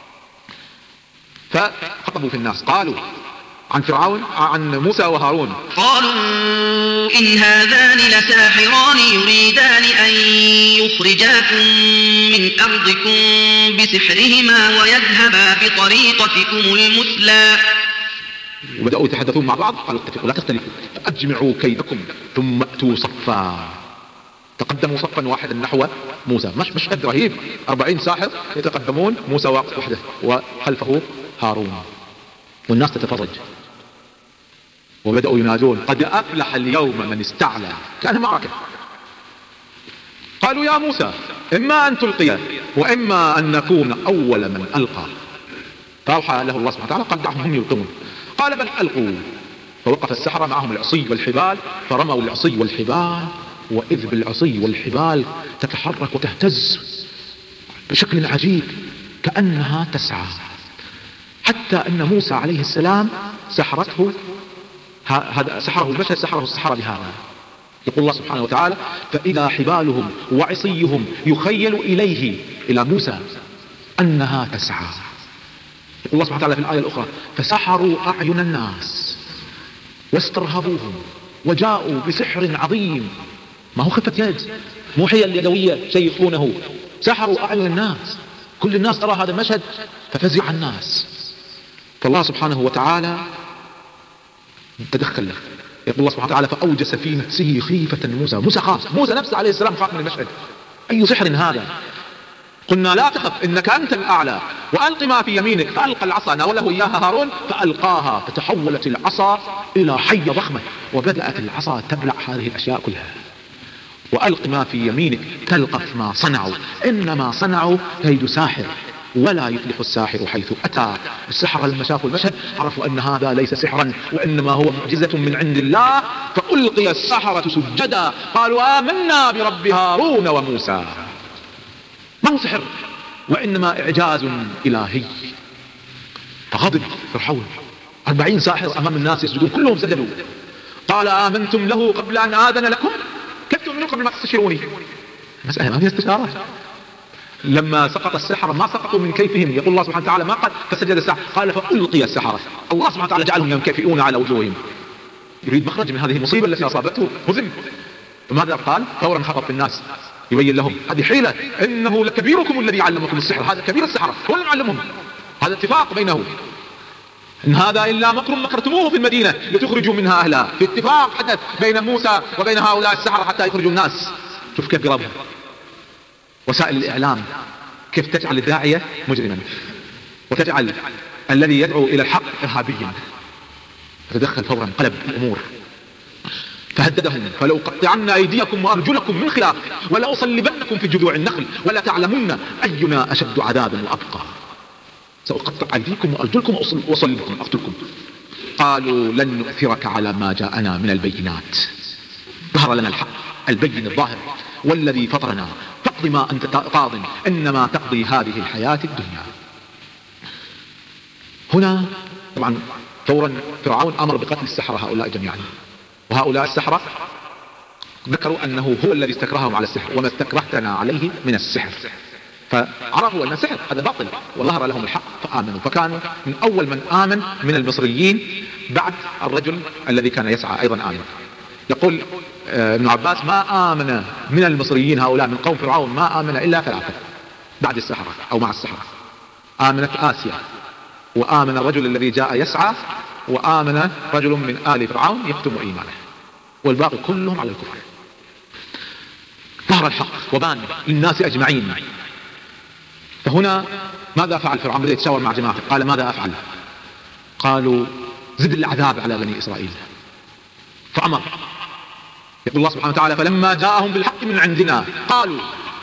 فخطبوا في الناس قالوا عن موسى وهارون
قالوا إن هذان لساحران يريدان أن يخرجاكم من أرضكم بسحرهما ويذهبا بطريقتكم المثلى.
وبدأوا يتحدثون مع بعض قالوا اتفقوا لا تختلفوا فأجمعوا كيدكم ثم أتوا صفا. تقدموا صفا واحدا نحو موسى. مشهد رهيب 40 ساحر يتقدمون موسى وحده وخلفه هارون والناس تتفرج وبدأوا ينادون قد أفلح اليوم من استعلى كأنها معركة. قالوا يا موسى إما أن تلقي وإما أن نكون أول من ألقى. فأوحى له الله سبحانه وتعالى قد دعهم هم يلقون. قال بل ألقوا. فوقف السحرة معهم العصي والحبال فرموا العصي والحبال وإذ بالعصي والحبال تتحرك وتهتز بشكل عجيب كأنها تسعى حتى أن موسى عليه السلام سحره البشر سحره السحرة بهذا. يقول الله سبحانه وتعالى فإذا حبالهم وعصيهم يخيل إليه إلى موسى أنها تسعى. يقول الله سبحانه وتعالى في الآية الأخرى فسحروا أعين الناس واسترهبوهم وجاءوا بسحر عظيم. ما هو خفة يد مو حيل يدوية شيخونه. سحروا أعين الناس كل الناس ترى هذا المشهد ففزع الناس. فالله سبحانه وتعالى تدخل له. يقول الله سبحانه وتعالى فأوجس في نفسه خيفة موسى خاف. موسى نفسه عليه السلام خاف من المشهد. أي سحر هذا؟ قلنا لا تخف إنك أنت الأعلى وألق ما في يمينك. فألقى العصا ناوله إياها هارون فألقاها فتحولت العصا إلى حية ضخمة وبدأت العصا تبلع هذه الأشياء كلها. وألق ما في يمينك تلقف ما صنعوا إنما صنعوا كيد ساحر ولا يفلح الساحر حيث أتى. السحرة لما شافوا المشهد عرفوا أن هذا ليس سحرا وإنما هو معجزة من عند الله. فألقي السحرة سجدا قالوا آمنا برب هارون وموسى. ما هو سحر وإنما إعجاز إلهي. فغضب فرعون 40 ساحر أمام الناس يسجدون كلهم سجدوا. قال آمنتم له قبل أن آذن لكم كنتم تؤمنون قبل ما تستشيروني. مسألة ما هي استشارة. لما سقط السحرة ما سقطوا من كيفهم. يقول الله سبحانه وتعالى ما قال فسجد السحرة قال فألقي السحرة. الله سبحانه وتعالى جعلهم ينكفئون على وجوههم. يريد مخرج من هذه المصيبة التي أصابته هزم. فماذا قال؟ فورا خطب في الناس يبين لهم هذه حيلة إنه لكبيركم الذي علمكم السحر. هذا كبير السحرة هو اللي معلمهم. هذا اتفاق بينه إن هذا إلا مكر مكرتموه في المدينة لتخرجوا منها أهلها. في اتفاق حدث بين موسى وبين هؤلاء السحرة حتى يخرجوا الناس. شوف كيف قربهم. وسائل الإعلام كيف تجعل الداعية مجرما وتجعل الذي يدعو إلى الحق إرهابيا. فتدخل فورا قلب الأمور فهددهم فلو قطعن أيديكم وأرجلكم من خلاف ولا أصلبنكم في جذوع النخل ولا تعلمون أينا أشد عذابا وأبقى. سأقطع أيديكم وأرجلكم وأصلبكم أقتلكم. قالوا لن نؤثرك على ما جاءنا من البينات. ظهر لنا الحق البين الظاهر والذي فطرنا فاقض ما أنت قاض إنما تقضي هذه الحياة الدنيا. هنا طبعا فورا فرعون أمر بقتل السحرة هؤلاء جميعا. وهؤلاء السحرة ذكروا أنه هو الذي استكرههم على السحر وما استكرهتنا عليه من السحر. فعرفوا أن السحر هذا باطل وظهر لهم الحق فآمنوا. فكانوا من أول من آمن من المصريين بعد الرجل الذي كان يسعى أيضا آمن. يقول ابن عباس ما آمن من المصريين هؤلاء من قوم فرعون ما آمن إلا 3 بعد السحرة أو مع السحرة. آمنت آسيا وآمن الرجل الذي جاء يسعى وآمن رجل من آل فرعون يكتم إيمانه والباقي كلهم على الكفر. ظهر الحق وبان للناس أجمعين. فهنا ماذا فعل فرعون؟ بدأ يتشاور مع جماعته قال ماذا أفعل؟ قالوا زد العذاب على بني إسرائيل. فأمر. يقول الله سبحانه وتعالى فلما جاءهم بالحق من عندنا قالوا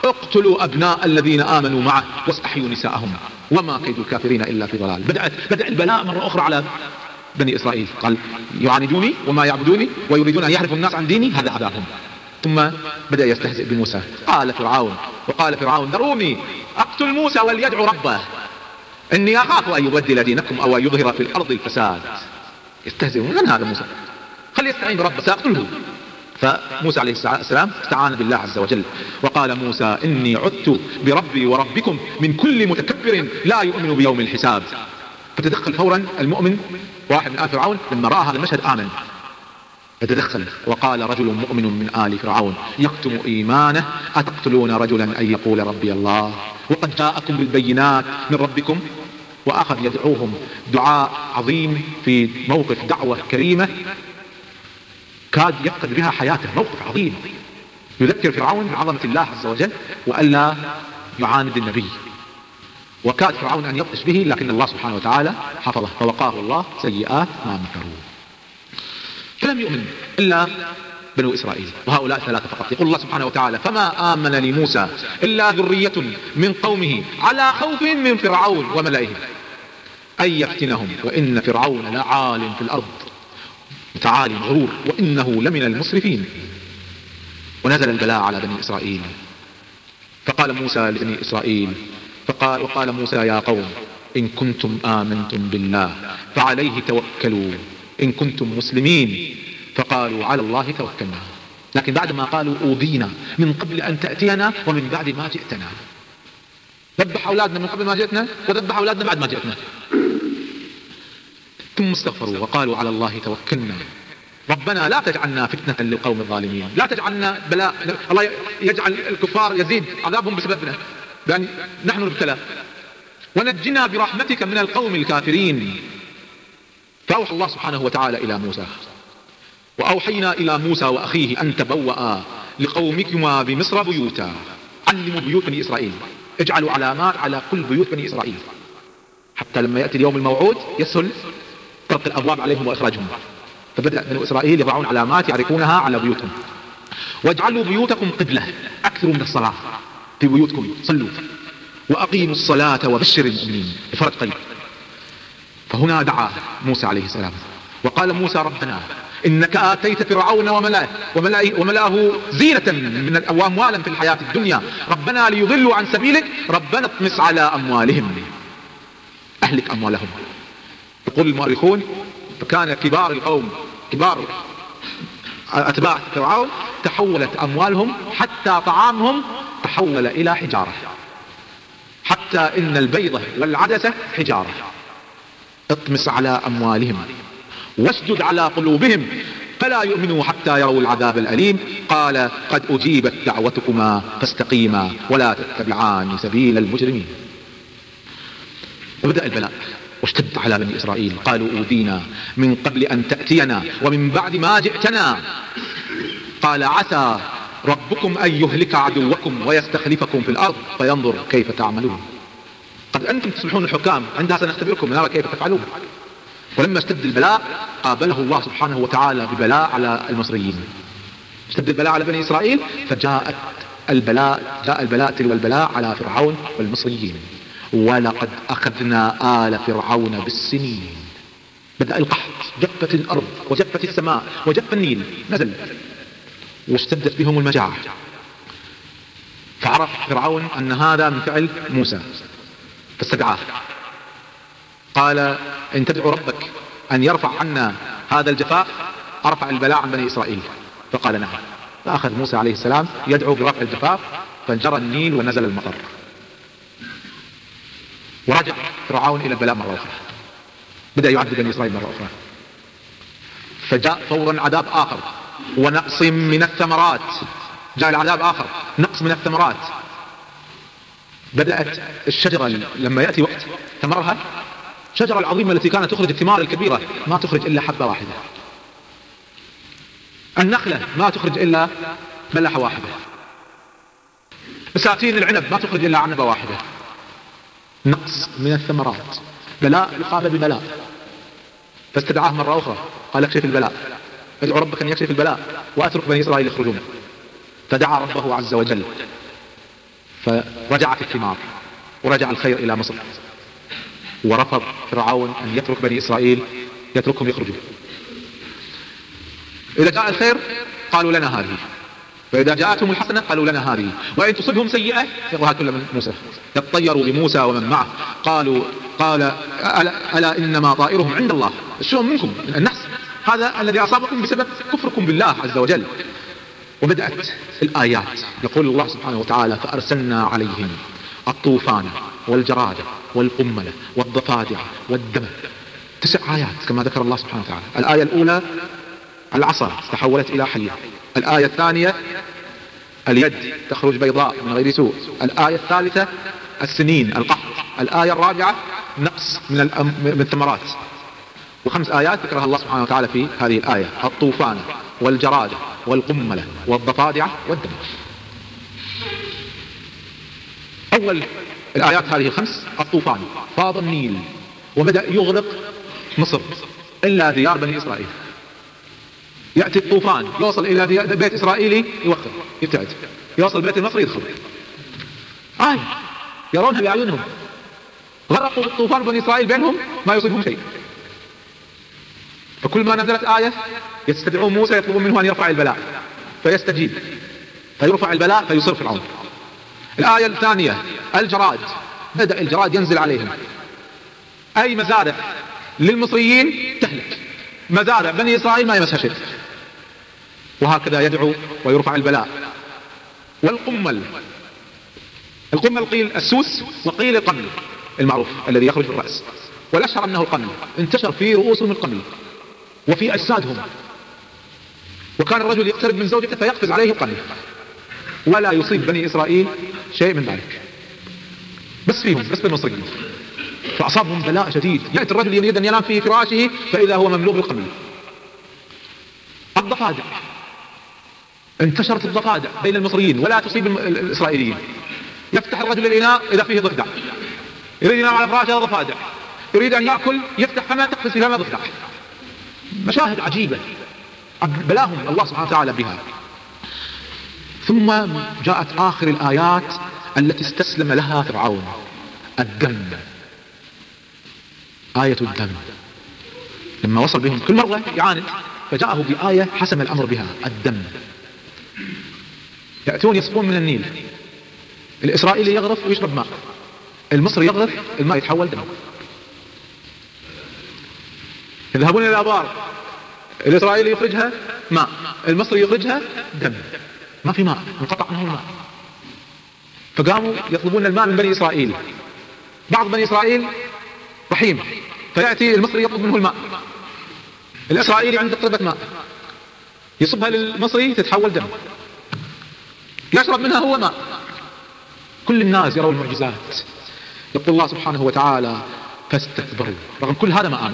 اقتلوا أبناء الذين آمنوا معه واستحيوا نساءهم وما كيد الكافرين إلا في ضلال. بدأ البلاء مرة أخرى على بني إسرائيل، قال يعاندوني وما يعبدوني ويريدون أن يحرفوا الناس عن ديني، هذا عذابهم. ثم بدأ يستهزئ بموسى. وقال فرعون ذروني أقتل موسى وليدعو ربه إني أخاف أن يبدل دينكم أو أن يظهر في الأرض الفساد. يستهزئ. من هذا موسى؟ خليه يستعين بربه سأقتله. فموسى عليه السلام استعان بالله عز وجل وقال موسى إني عذت بربي وربكم من كل متكبر لا يؤمن بيوم الحساب. فتدخل فورا المؤمن واحد من آل فرعون لما رأى هذا المشهد آمن، فتدخل وقال رجل مؤمن من آل فرعون يكتم إيمانه أتقتلون رجلا أن يقول ربي الله وقد جاءكم بالبينات من ربكم. وأخذ يدعوهم دعاء عظيم في موقف دعوة كريمة كاد يفقد بها حياته، موقف عظيم يذكر فرعون بعظمة الله عز وجل وألا يعاند النبي. وكاد فرعون أن يبطش به لكن الله سبحانه وتعالى حفظه فوقاه الله سيئات ما مكروا. فلم يؤمن إلا بنو إسرائيل وهؤلاء ثلاثة فقط. يقول الله سبحانه وتعالى فما آمن لموسى إلا ذرية من قومه على خوف من فرعون وملئه أن يفتنهم وإن فرعون لعال في الأرض متعالي مغرور وإنه لمن المسرفين. ونزل البلاء على بني إسرائيل. فقال موسى لبني إسرائيل وقال موسى يا قوم إن كنتم آمنتم بالله فعليه توكلوا إن كنتم مسلمين. فقالوا على الله توكلنا. لكن بعد ما قالوا أوذينا من قبل أن تأتينا ومن بعد ما جئتنا. ذبح أولادنا من قبل ما جئتنا وذبح أولادنا بعد ما جئتنا. ثم استغفروا وقالوا على الله توكلنا ربنا لا تجعلنا فتنة للقوم الظالمين. لا تجعلنا بلاء، الله يجعل الكفار يزيد عذابهم بسببنا لأن نحن نبتلى، ونجنا برحمتك من القوم الكافرين. فأوحى الله سبحانه وتعالى إلى موسى وأوحينا إلى موسى وأخيه أن تبوأ لقومكما بمصر بيوتا. علموا بيوت بني إسرائيل، اجعلوا علامات على كل بيوت بني إسرائيل حتى لما يأتي اليوم الموعود يسهل طرق الأبواب عليهم وإخراجهم. فبدأ بنو إسرائيل يضعون علامات يعرفونها على بيوتهم. واجعلوا بيوتكم قبلة، أكثروا من الصلاة في بيوتكم، صلوا وأقيموا الصلاة وبشر المؤمنين بفرج قليل. فهنا دعا موسى عليه السلام وقال موسى ربنا إنك آتيت فرعون وملأه زينة من وأموالا في الحياة الدنيا ربنا ليضلوا عن سبيلك ربنا اطمس على أموالهم، أهلك أموالهم. يقول المؤرخون فكان كبار القوم كبار أتباع فرعون تحولت أموالهم حتى طعامهم تحول إلى حجارة، حتى إن البيضة والعدسة حجارة. اطمس على أموالهم واسجد على قلوبهم فلا يؤمنوا حتى يروا العذاب الأليم. قال قد أجيبت دعوتكما فاستقيما ولا تتبعان سبيل المجرمين. وبدأ البلاء واشتد على بني إسرائيل. قالوا أوذينا من قبل أن تأتينا ومن بعد ما جئتنا. قال عسى ربكم أن يهلك عدوكم ويستخلفكم في الأرض فينظر كيف تعملون. قد أنتم تصلحون الحكام عندها سنختبركم نرى كيف تفعلون. ولما اشتد البلاء قابله الله سبحانه وتعالى ببلاء على المصريين. اشتد البلاء على بني إسرائيل فجاء البلاء تلو البلاء على فرعون والمصريين. ولقد أخذنا آل فرعون بالسنين. بدأ القحط، جفت الأرض وجفت السماء وجف النيل نزل واشتدت بهم المجاعة. فعرف فرعون أن هذا من فعل موسى فاستدعاه قال إن تدعو ربك أن يرفع عنا هذا الجفاف أرفع البلاء عن بني إسرائيل. فقال نعم. فأخذ موسى عليه السلام يدعو برفع الجفاف فانجرى النيل ونزل المطر. ورجع فرعون إلى البلاء مرة أخرى، بدأ يعذب بني إسرائيل مرة أخرى. فجاء فورا عذاب آخر ونقص من الثمرات. جاء العذاب آخر نقص من الثمرات. بدأت الشجرة لما يأتي وقت ثمرها الشجرة العظيمة التي كانت تخرج الثمار الكبيرة ما تخرج إلا حبة واحدة. النخلة ما تخرج إلا ملحة واحدة. بساتين العنب ما تخرج إلا عنبة واحدة. نقص من الثمرات. بلاء يقابل ببلاء. فاستدعاه مرة أخرى قال اكشف البلاء، ادعو ربك أن يكشف البلاء وأترك بني إسرائيل يخرجون. فدعا ربه عز وجل فرجعت الثمار ورجع الخير إلى مصر، ورفض فرعون أن يترك بني إسرائيل يتركهم يخرجوا. إذا جاء الخير قالوا لنا هذه، فإذا جاءتهم الحسنة قالوا لنا هذه، وإن تصبهم سيئة يقولها كل من موسى، يطيروا بموسى ومن معه. قال ألا إنما طائرهم عند الله، الشؤم منكم النحس، هذا الذي أصابكم بسبب كفركم بالله عز وجل. وبدأت الآيات، يقول الله سبحانه وتعالى: فأرسلنا عليهم الطوفان والجراد والقمل والضفادع والدم. 9 آيات كما ذكر الله سبحانه وتعالى. الآية الأولى العصا تحولت إلى حية، الآية الثانية اليد تخرج بيضاء من غير سوء، الآية الثالثة السنين القحط، الآية الرابعة نقص من الثمرات. و5 آيات ذكرها الله سبحانه وتعالى في هذه الآية: الطوفان والجراد والقملة والضفادع والدم. أول الآيات هذه 5: الطوفان، فاض النيل وبدأ يغرق مصر إلا ديار بني إسرائيل. يأتي الطوفان يوصل إلى بيت إسرائيلي يوقف يبتعد، يوصل بيت المصري يدخل. يرونها بأعينهم، غرقوا الطوفان بني إسرائيل بينهم ما يصيبهم شيء. فكل ما نزلت آية يستدعون موسى يطلبون منه أن يرفع البلاء فيستجيب، فيرفع البلاء فيصر فرعون. الآية الثانية الجراد، بدأ الجراد ينزل عليهم، أي مزارع للمصريين تهلك، مزارع بني إسرائيل ما يمسها شيء. وهكذا يدعو ويرفع البلاء. والقمل، القمل قيل السوس وقيل القمل المعروف الذي يخرج في الرأس، والأشهر أنه القمل، انتشر في رؤوسهم القمل وفي أجسادهم، وكان الرجل يقترب من زوجته فيقفز عليه القمل ولا يصيب بني إسرائيل شيء من ذلك، بس فيهم، بس بالمصريين. فأصابهم بلاء شديد، يأتي الرجل يريد أن ينام في فراشه فإذا هو مملوء بالقمل. الضفادع، انتشرت الضفادع بين المصريين ولا تصيب الإسرائيليين. يفتح الرجل الإناء إذا فيه ضفدع، يريد ينام على فراشه ضفادع، يريد أن يأكل يفتح فما تقفز فيها ضفدع. مشاهد عجيبة بلاهم الله سبحانه وتعالى بها. ثم جاءت آخر الآيات التي استسلم لها فرعون: الدم، آية الدم. لما وصل بهم كل مرة يعاند فجاءه بآية حسم الأمر بها: الدم. يأتون يصفون من النيل، الإسرائيلي يغرف ويشرب ماء، المصري يغرف الماء يتحول دم. يذهبون إلى الآبار، الإسرائيلي يخرجها ماء، المصري يخرجها دم، ما في ماء، انقطع عنه الماء. فقاموا يطلبون الماء من بني إسرائيل. بعض بني إسرائيل رحيم فيأتي المصري يطلب منه الماء، الإسرائيلي عنده قربة ماء يصبها للمصري تتحول دم، يشرب منها هو ماء. كل الناس يرون المعجزات. يقول الله سبحانه وتعالى: فاستكبروا، رغم كل هذا ما آمن.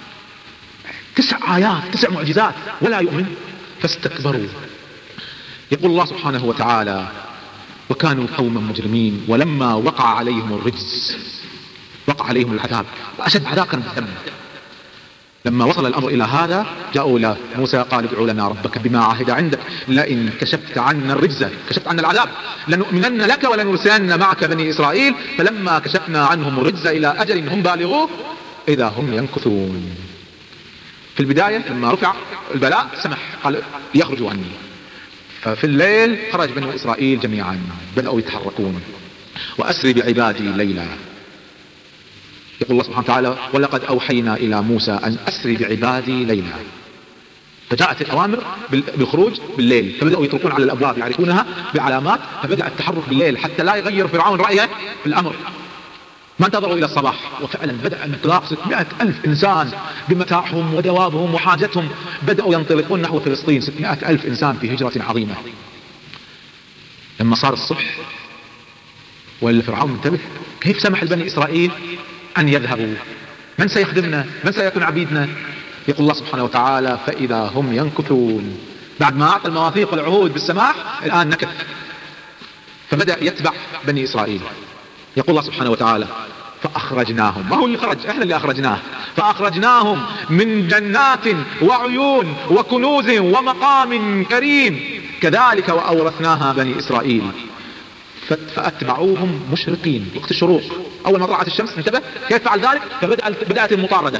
9 آيات 9 معجزات ولا يؤمن، فاستكبروا. يقول الله سبحانه وتعالى: وكانوا قوما مجرمين ولما وقع عليهم الرجز، وقع عليهم العذاب، وأشد عذاب كان بالدم. لما وصل الأمر إلى هذا جاءوا إلى موسى قال: ادع لنا ربك بما عهد عندك لئن كشفت عنا الرجز، كشفت عنا العذاب، لنؤمنن لك ولنرسلن معك بني إسرائيل. فلما كشفنا عنهم الرجز إلى أجل هم بالغوه إذا هم ينكثون. في البداية لما رفع البلاء سمح، قال: ليخرجوا عني. ففي الليل خرج بني إسرائيل جميعا، بدأوا يتحركون. وأسري بعبادي ليلا. يقول الله سبحانه وتعالى: ولقد أوحينا إلى موسى أن أسري بعبادي ليلا. فجاءت الأوامر بالخروج بالليل، فبدأوا يطرقون على الأبواب يعرفونها بعلامات، فبدأ التحرك بالليل حتى لا يغير فرعون رأيه في الأمر. ما انتظروا إلى الصباح، وفعلا بدأ انطلاق 600,000 إنسان بمتاعهم ودوابهم وحاجتهم، بدأوا ينطلقون نحو فلسطين. 600,000 إنسان في هجرة عظيمة. لما صار الصبح والفرعون انتبه، كيف سمح لبني إسرائيل أن يذهبوا؟ من سيخدمنا؟ من سيكون عبيدنا؟ يقول الله سبحانه وتعالى: فإذا هم ينكثون. بعد ما أعطى المواثيق والعهود بالسماح الآن نكث، فبدأ يتبع بني إسرائيل. يقول الله سبحانه وتعالى: فأخرجناهم، ما هو اللي خرج، احنا اللي أخرجناه. فأخرجناهم من جنات وعيون وكنوز ومقام كريم كذلك وأورثناها بني إسرائيل. فأتبعوهم مشرقين وقت الشروق. أول ما طلعت الشمس انتبه كيف فعل ذلك، فبدأت المطاردة.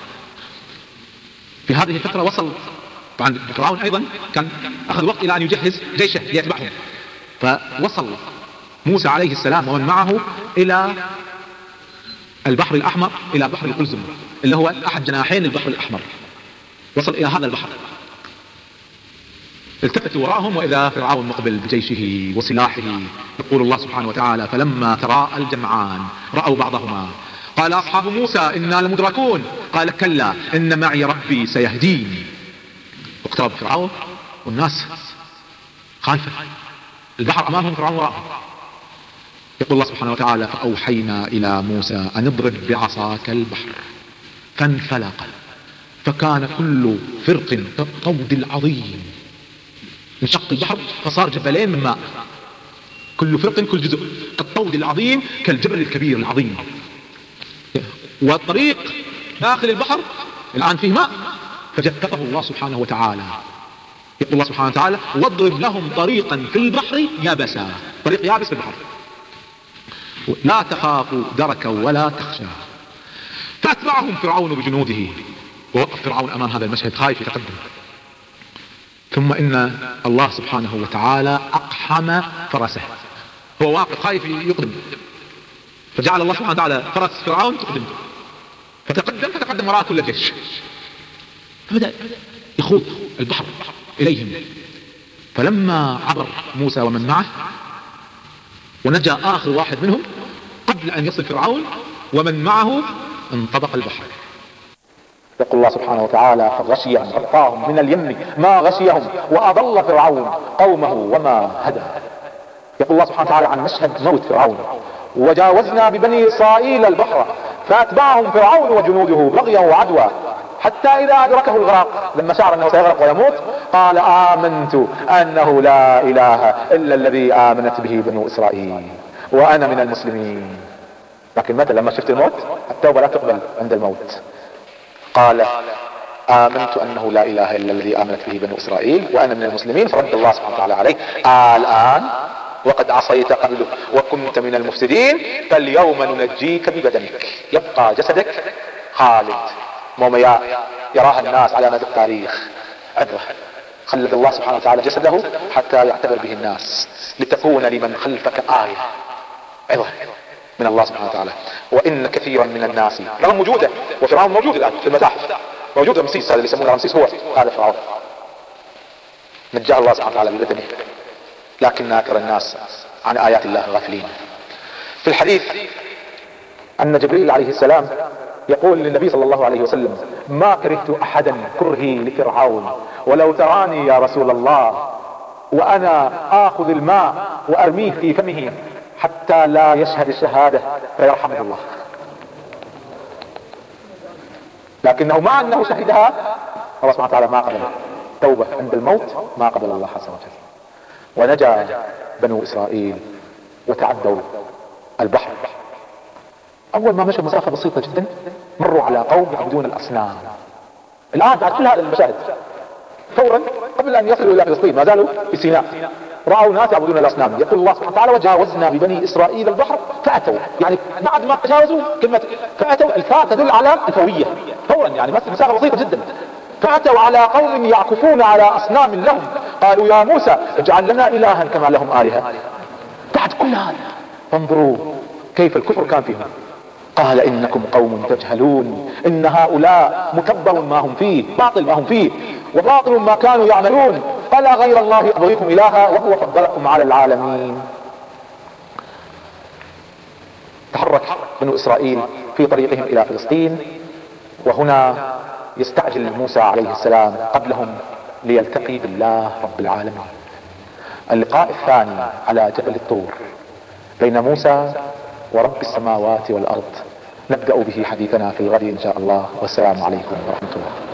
في هذه الفترة وصل طبعا فرعون أيضا كان أخذ وقت إلى أن يجهز جيشه ليتبعهم، فوصل موسى عليه السلام ومن معه إلى البحر الأحمر، إلى بحر القلزم اللي هو أحد جناحين البحر الأحمر. وصل إلى هذا البحر، التفتوا وراءهم وإذا فرعون مقبل بجيشه وسلاحه. يقول الله سبحانه وتعالى: فلما تراءى الجمعان رأوا بعضهما قال أصحاب موسى إنا لمدركون قال كلا إن معي ربي سيهدين. واقترب فرعون والناس خالفه، البحر أمامهم فرعون وراءهم. يقول الله سبحانه وتعالى: فأوحينا إلى موسى أن اضرب بعصاك البحر فانفلق فكان كل فرق كالطود العظيم. انشق البحر فصار جبلين من ماء، كل فرق كل جزء كالطود العظيم كالجبل الكبير العظيم. والطريق داخل البحر الآن فيه ماء فجكته الله سبحانه وتعالى. يقول الله سبحانه وتعالى: واضرب لهم طريقا في البحر يابسا، طريق يابس في البحر لا تخافوا دركا ولا تخشى. فأتبعهم فرعون بجنوده، ووقف فرعون أمام هذا المشهد خايف يتقدم. ثم إن الله سبحانه وتعالى أقحم فرسه، هو واقف خايف يقدم، فجعل الله سبحانه وتعالى فرس فرعون تقدم، فتقدم وراء كل الجيش، فبدأ يخوض البحر إليهم. فلما عبر موسى ومن معه ونجا آخر واحد منهم قبل أن يصل فرعون ومن معه انطبق البحر. يقول الله سبحانه وتعالى: فغشيهم غطاهم من اليم ما غشيهم وأضل فرعون قومه وما هدى. يقول الله سبحانه وتعالى عن مشهد موت فرعون: وجاوزنا ببني إسرائيل البحر فأتبعهم فرعون وجنوده بغيا وعدوى حتى إذا أدركه الغرق لما شعر أنه سيغرق ويموت قال: آمنت أنه لا إله إلا الذي آمنت به بنو إسرائيل وأنا من المسلمين. لكن متى لما شفت الموت التوبة لا تقبل عند الموت. قال: آمنت أنه لا إله إلا الذي آمنت به بنو إسرائيل وأنا من المسلمين. فرد الله سبحانه وتعالى عليه: الآن وقد عصيت قبله وكنت من المفسدين فاليوم ننجيك ببدنك يبقى جسدك خالد مومياء يراها الناس على مدى التاريخ عبرة. خلد الله سبحانه وتعالى جسده حتى يعتبر به الناس لتكون لمن خلفك آية عبرة من الله سبحانه وتعالى. وإن كثيرا من الناس رغم وجوده، وفرعون موجود الآن في المتاحف، موجود رمسيس، هذا اللي يسمونه رمسيس هو هذا فرعون، نجاه الله سبحانه وتعالى ببدنه، لكن أكثر الناس عن آيات الله غافلين. في الحديث أن جبريل عليه السلام يقول للنبي صلى الله عليه وسلم: ما كرهت أحدا كرهي لفرعون، ولو تراني يا رسول الله وأنا آخذ الماء وأرميه في فمه حتى لا يشهد الشهادة فيرحمه الله. لكنه مع أنه شهدها الله سبحانه وتعالى ما قبل توبة عند الموت، ما قبل الله عز وجل. ونجا بنو إسرائيل وتعدوا البحر. أول ما مشوا مسافة بسيطة جدا مروا على قوم يعبدون الأصنام. الآن بعد كل هذه المشاهد فورا قبل أن يصلوا إلى فلسطين ما زالوا في سيناء رأوا ناس يعبدون الأصنام. يقول الله سبحانه وتعالى: وجاوزنا ببني إسرائيل البحر فأتوا، يعني بعد ما تجاوزوا كلمة فأتوا الفاء تدل على الفورية فورا، يعني مسافة بسيطة جدا. فأتوا على قوم يعكفون على أصنام لهم قالوا يا موسى اجعل لنا إلها كما لهم آلهة. بعد كل هذا فانظروا كيف الكفر كان فيهم. قال إنكم قوم تجهلون إن هؤلاء متبر ما هم فيه، باطل ما هم فيه وباطل ما كانوا يعملون. قال غير الله أبغيكم إلها وهو فضلكم على العالمين. تحرك بنو إسرائيل في طريقهم إلى فلسطين، وهنا يستعجل موسى عليه السلام قبلهم ليلتقي بالله رب العالمين. اللقاء الثاني على جبل الطور بين موسى ورب السماوات والأرض نبدأ به حديثنا في الغد إن شاء الله. والسلام عليكم ورحمة الله.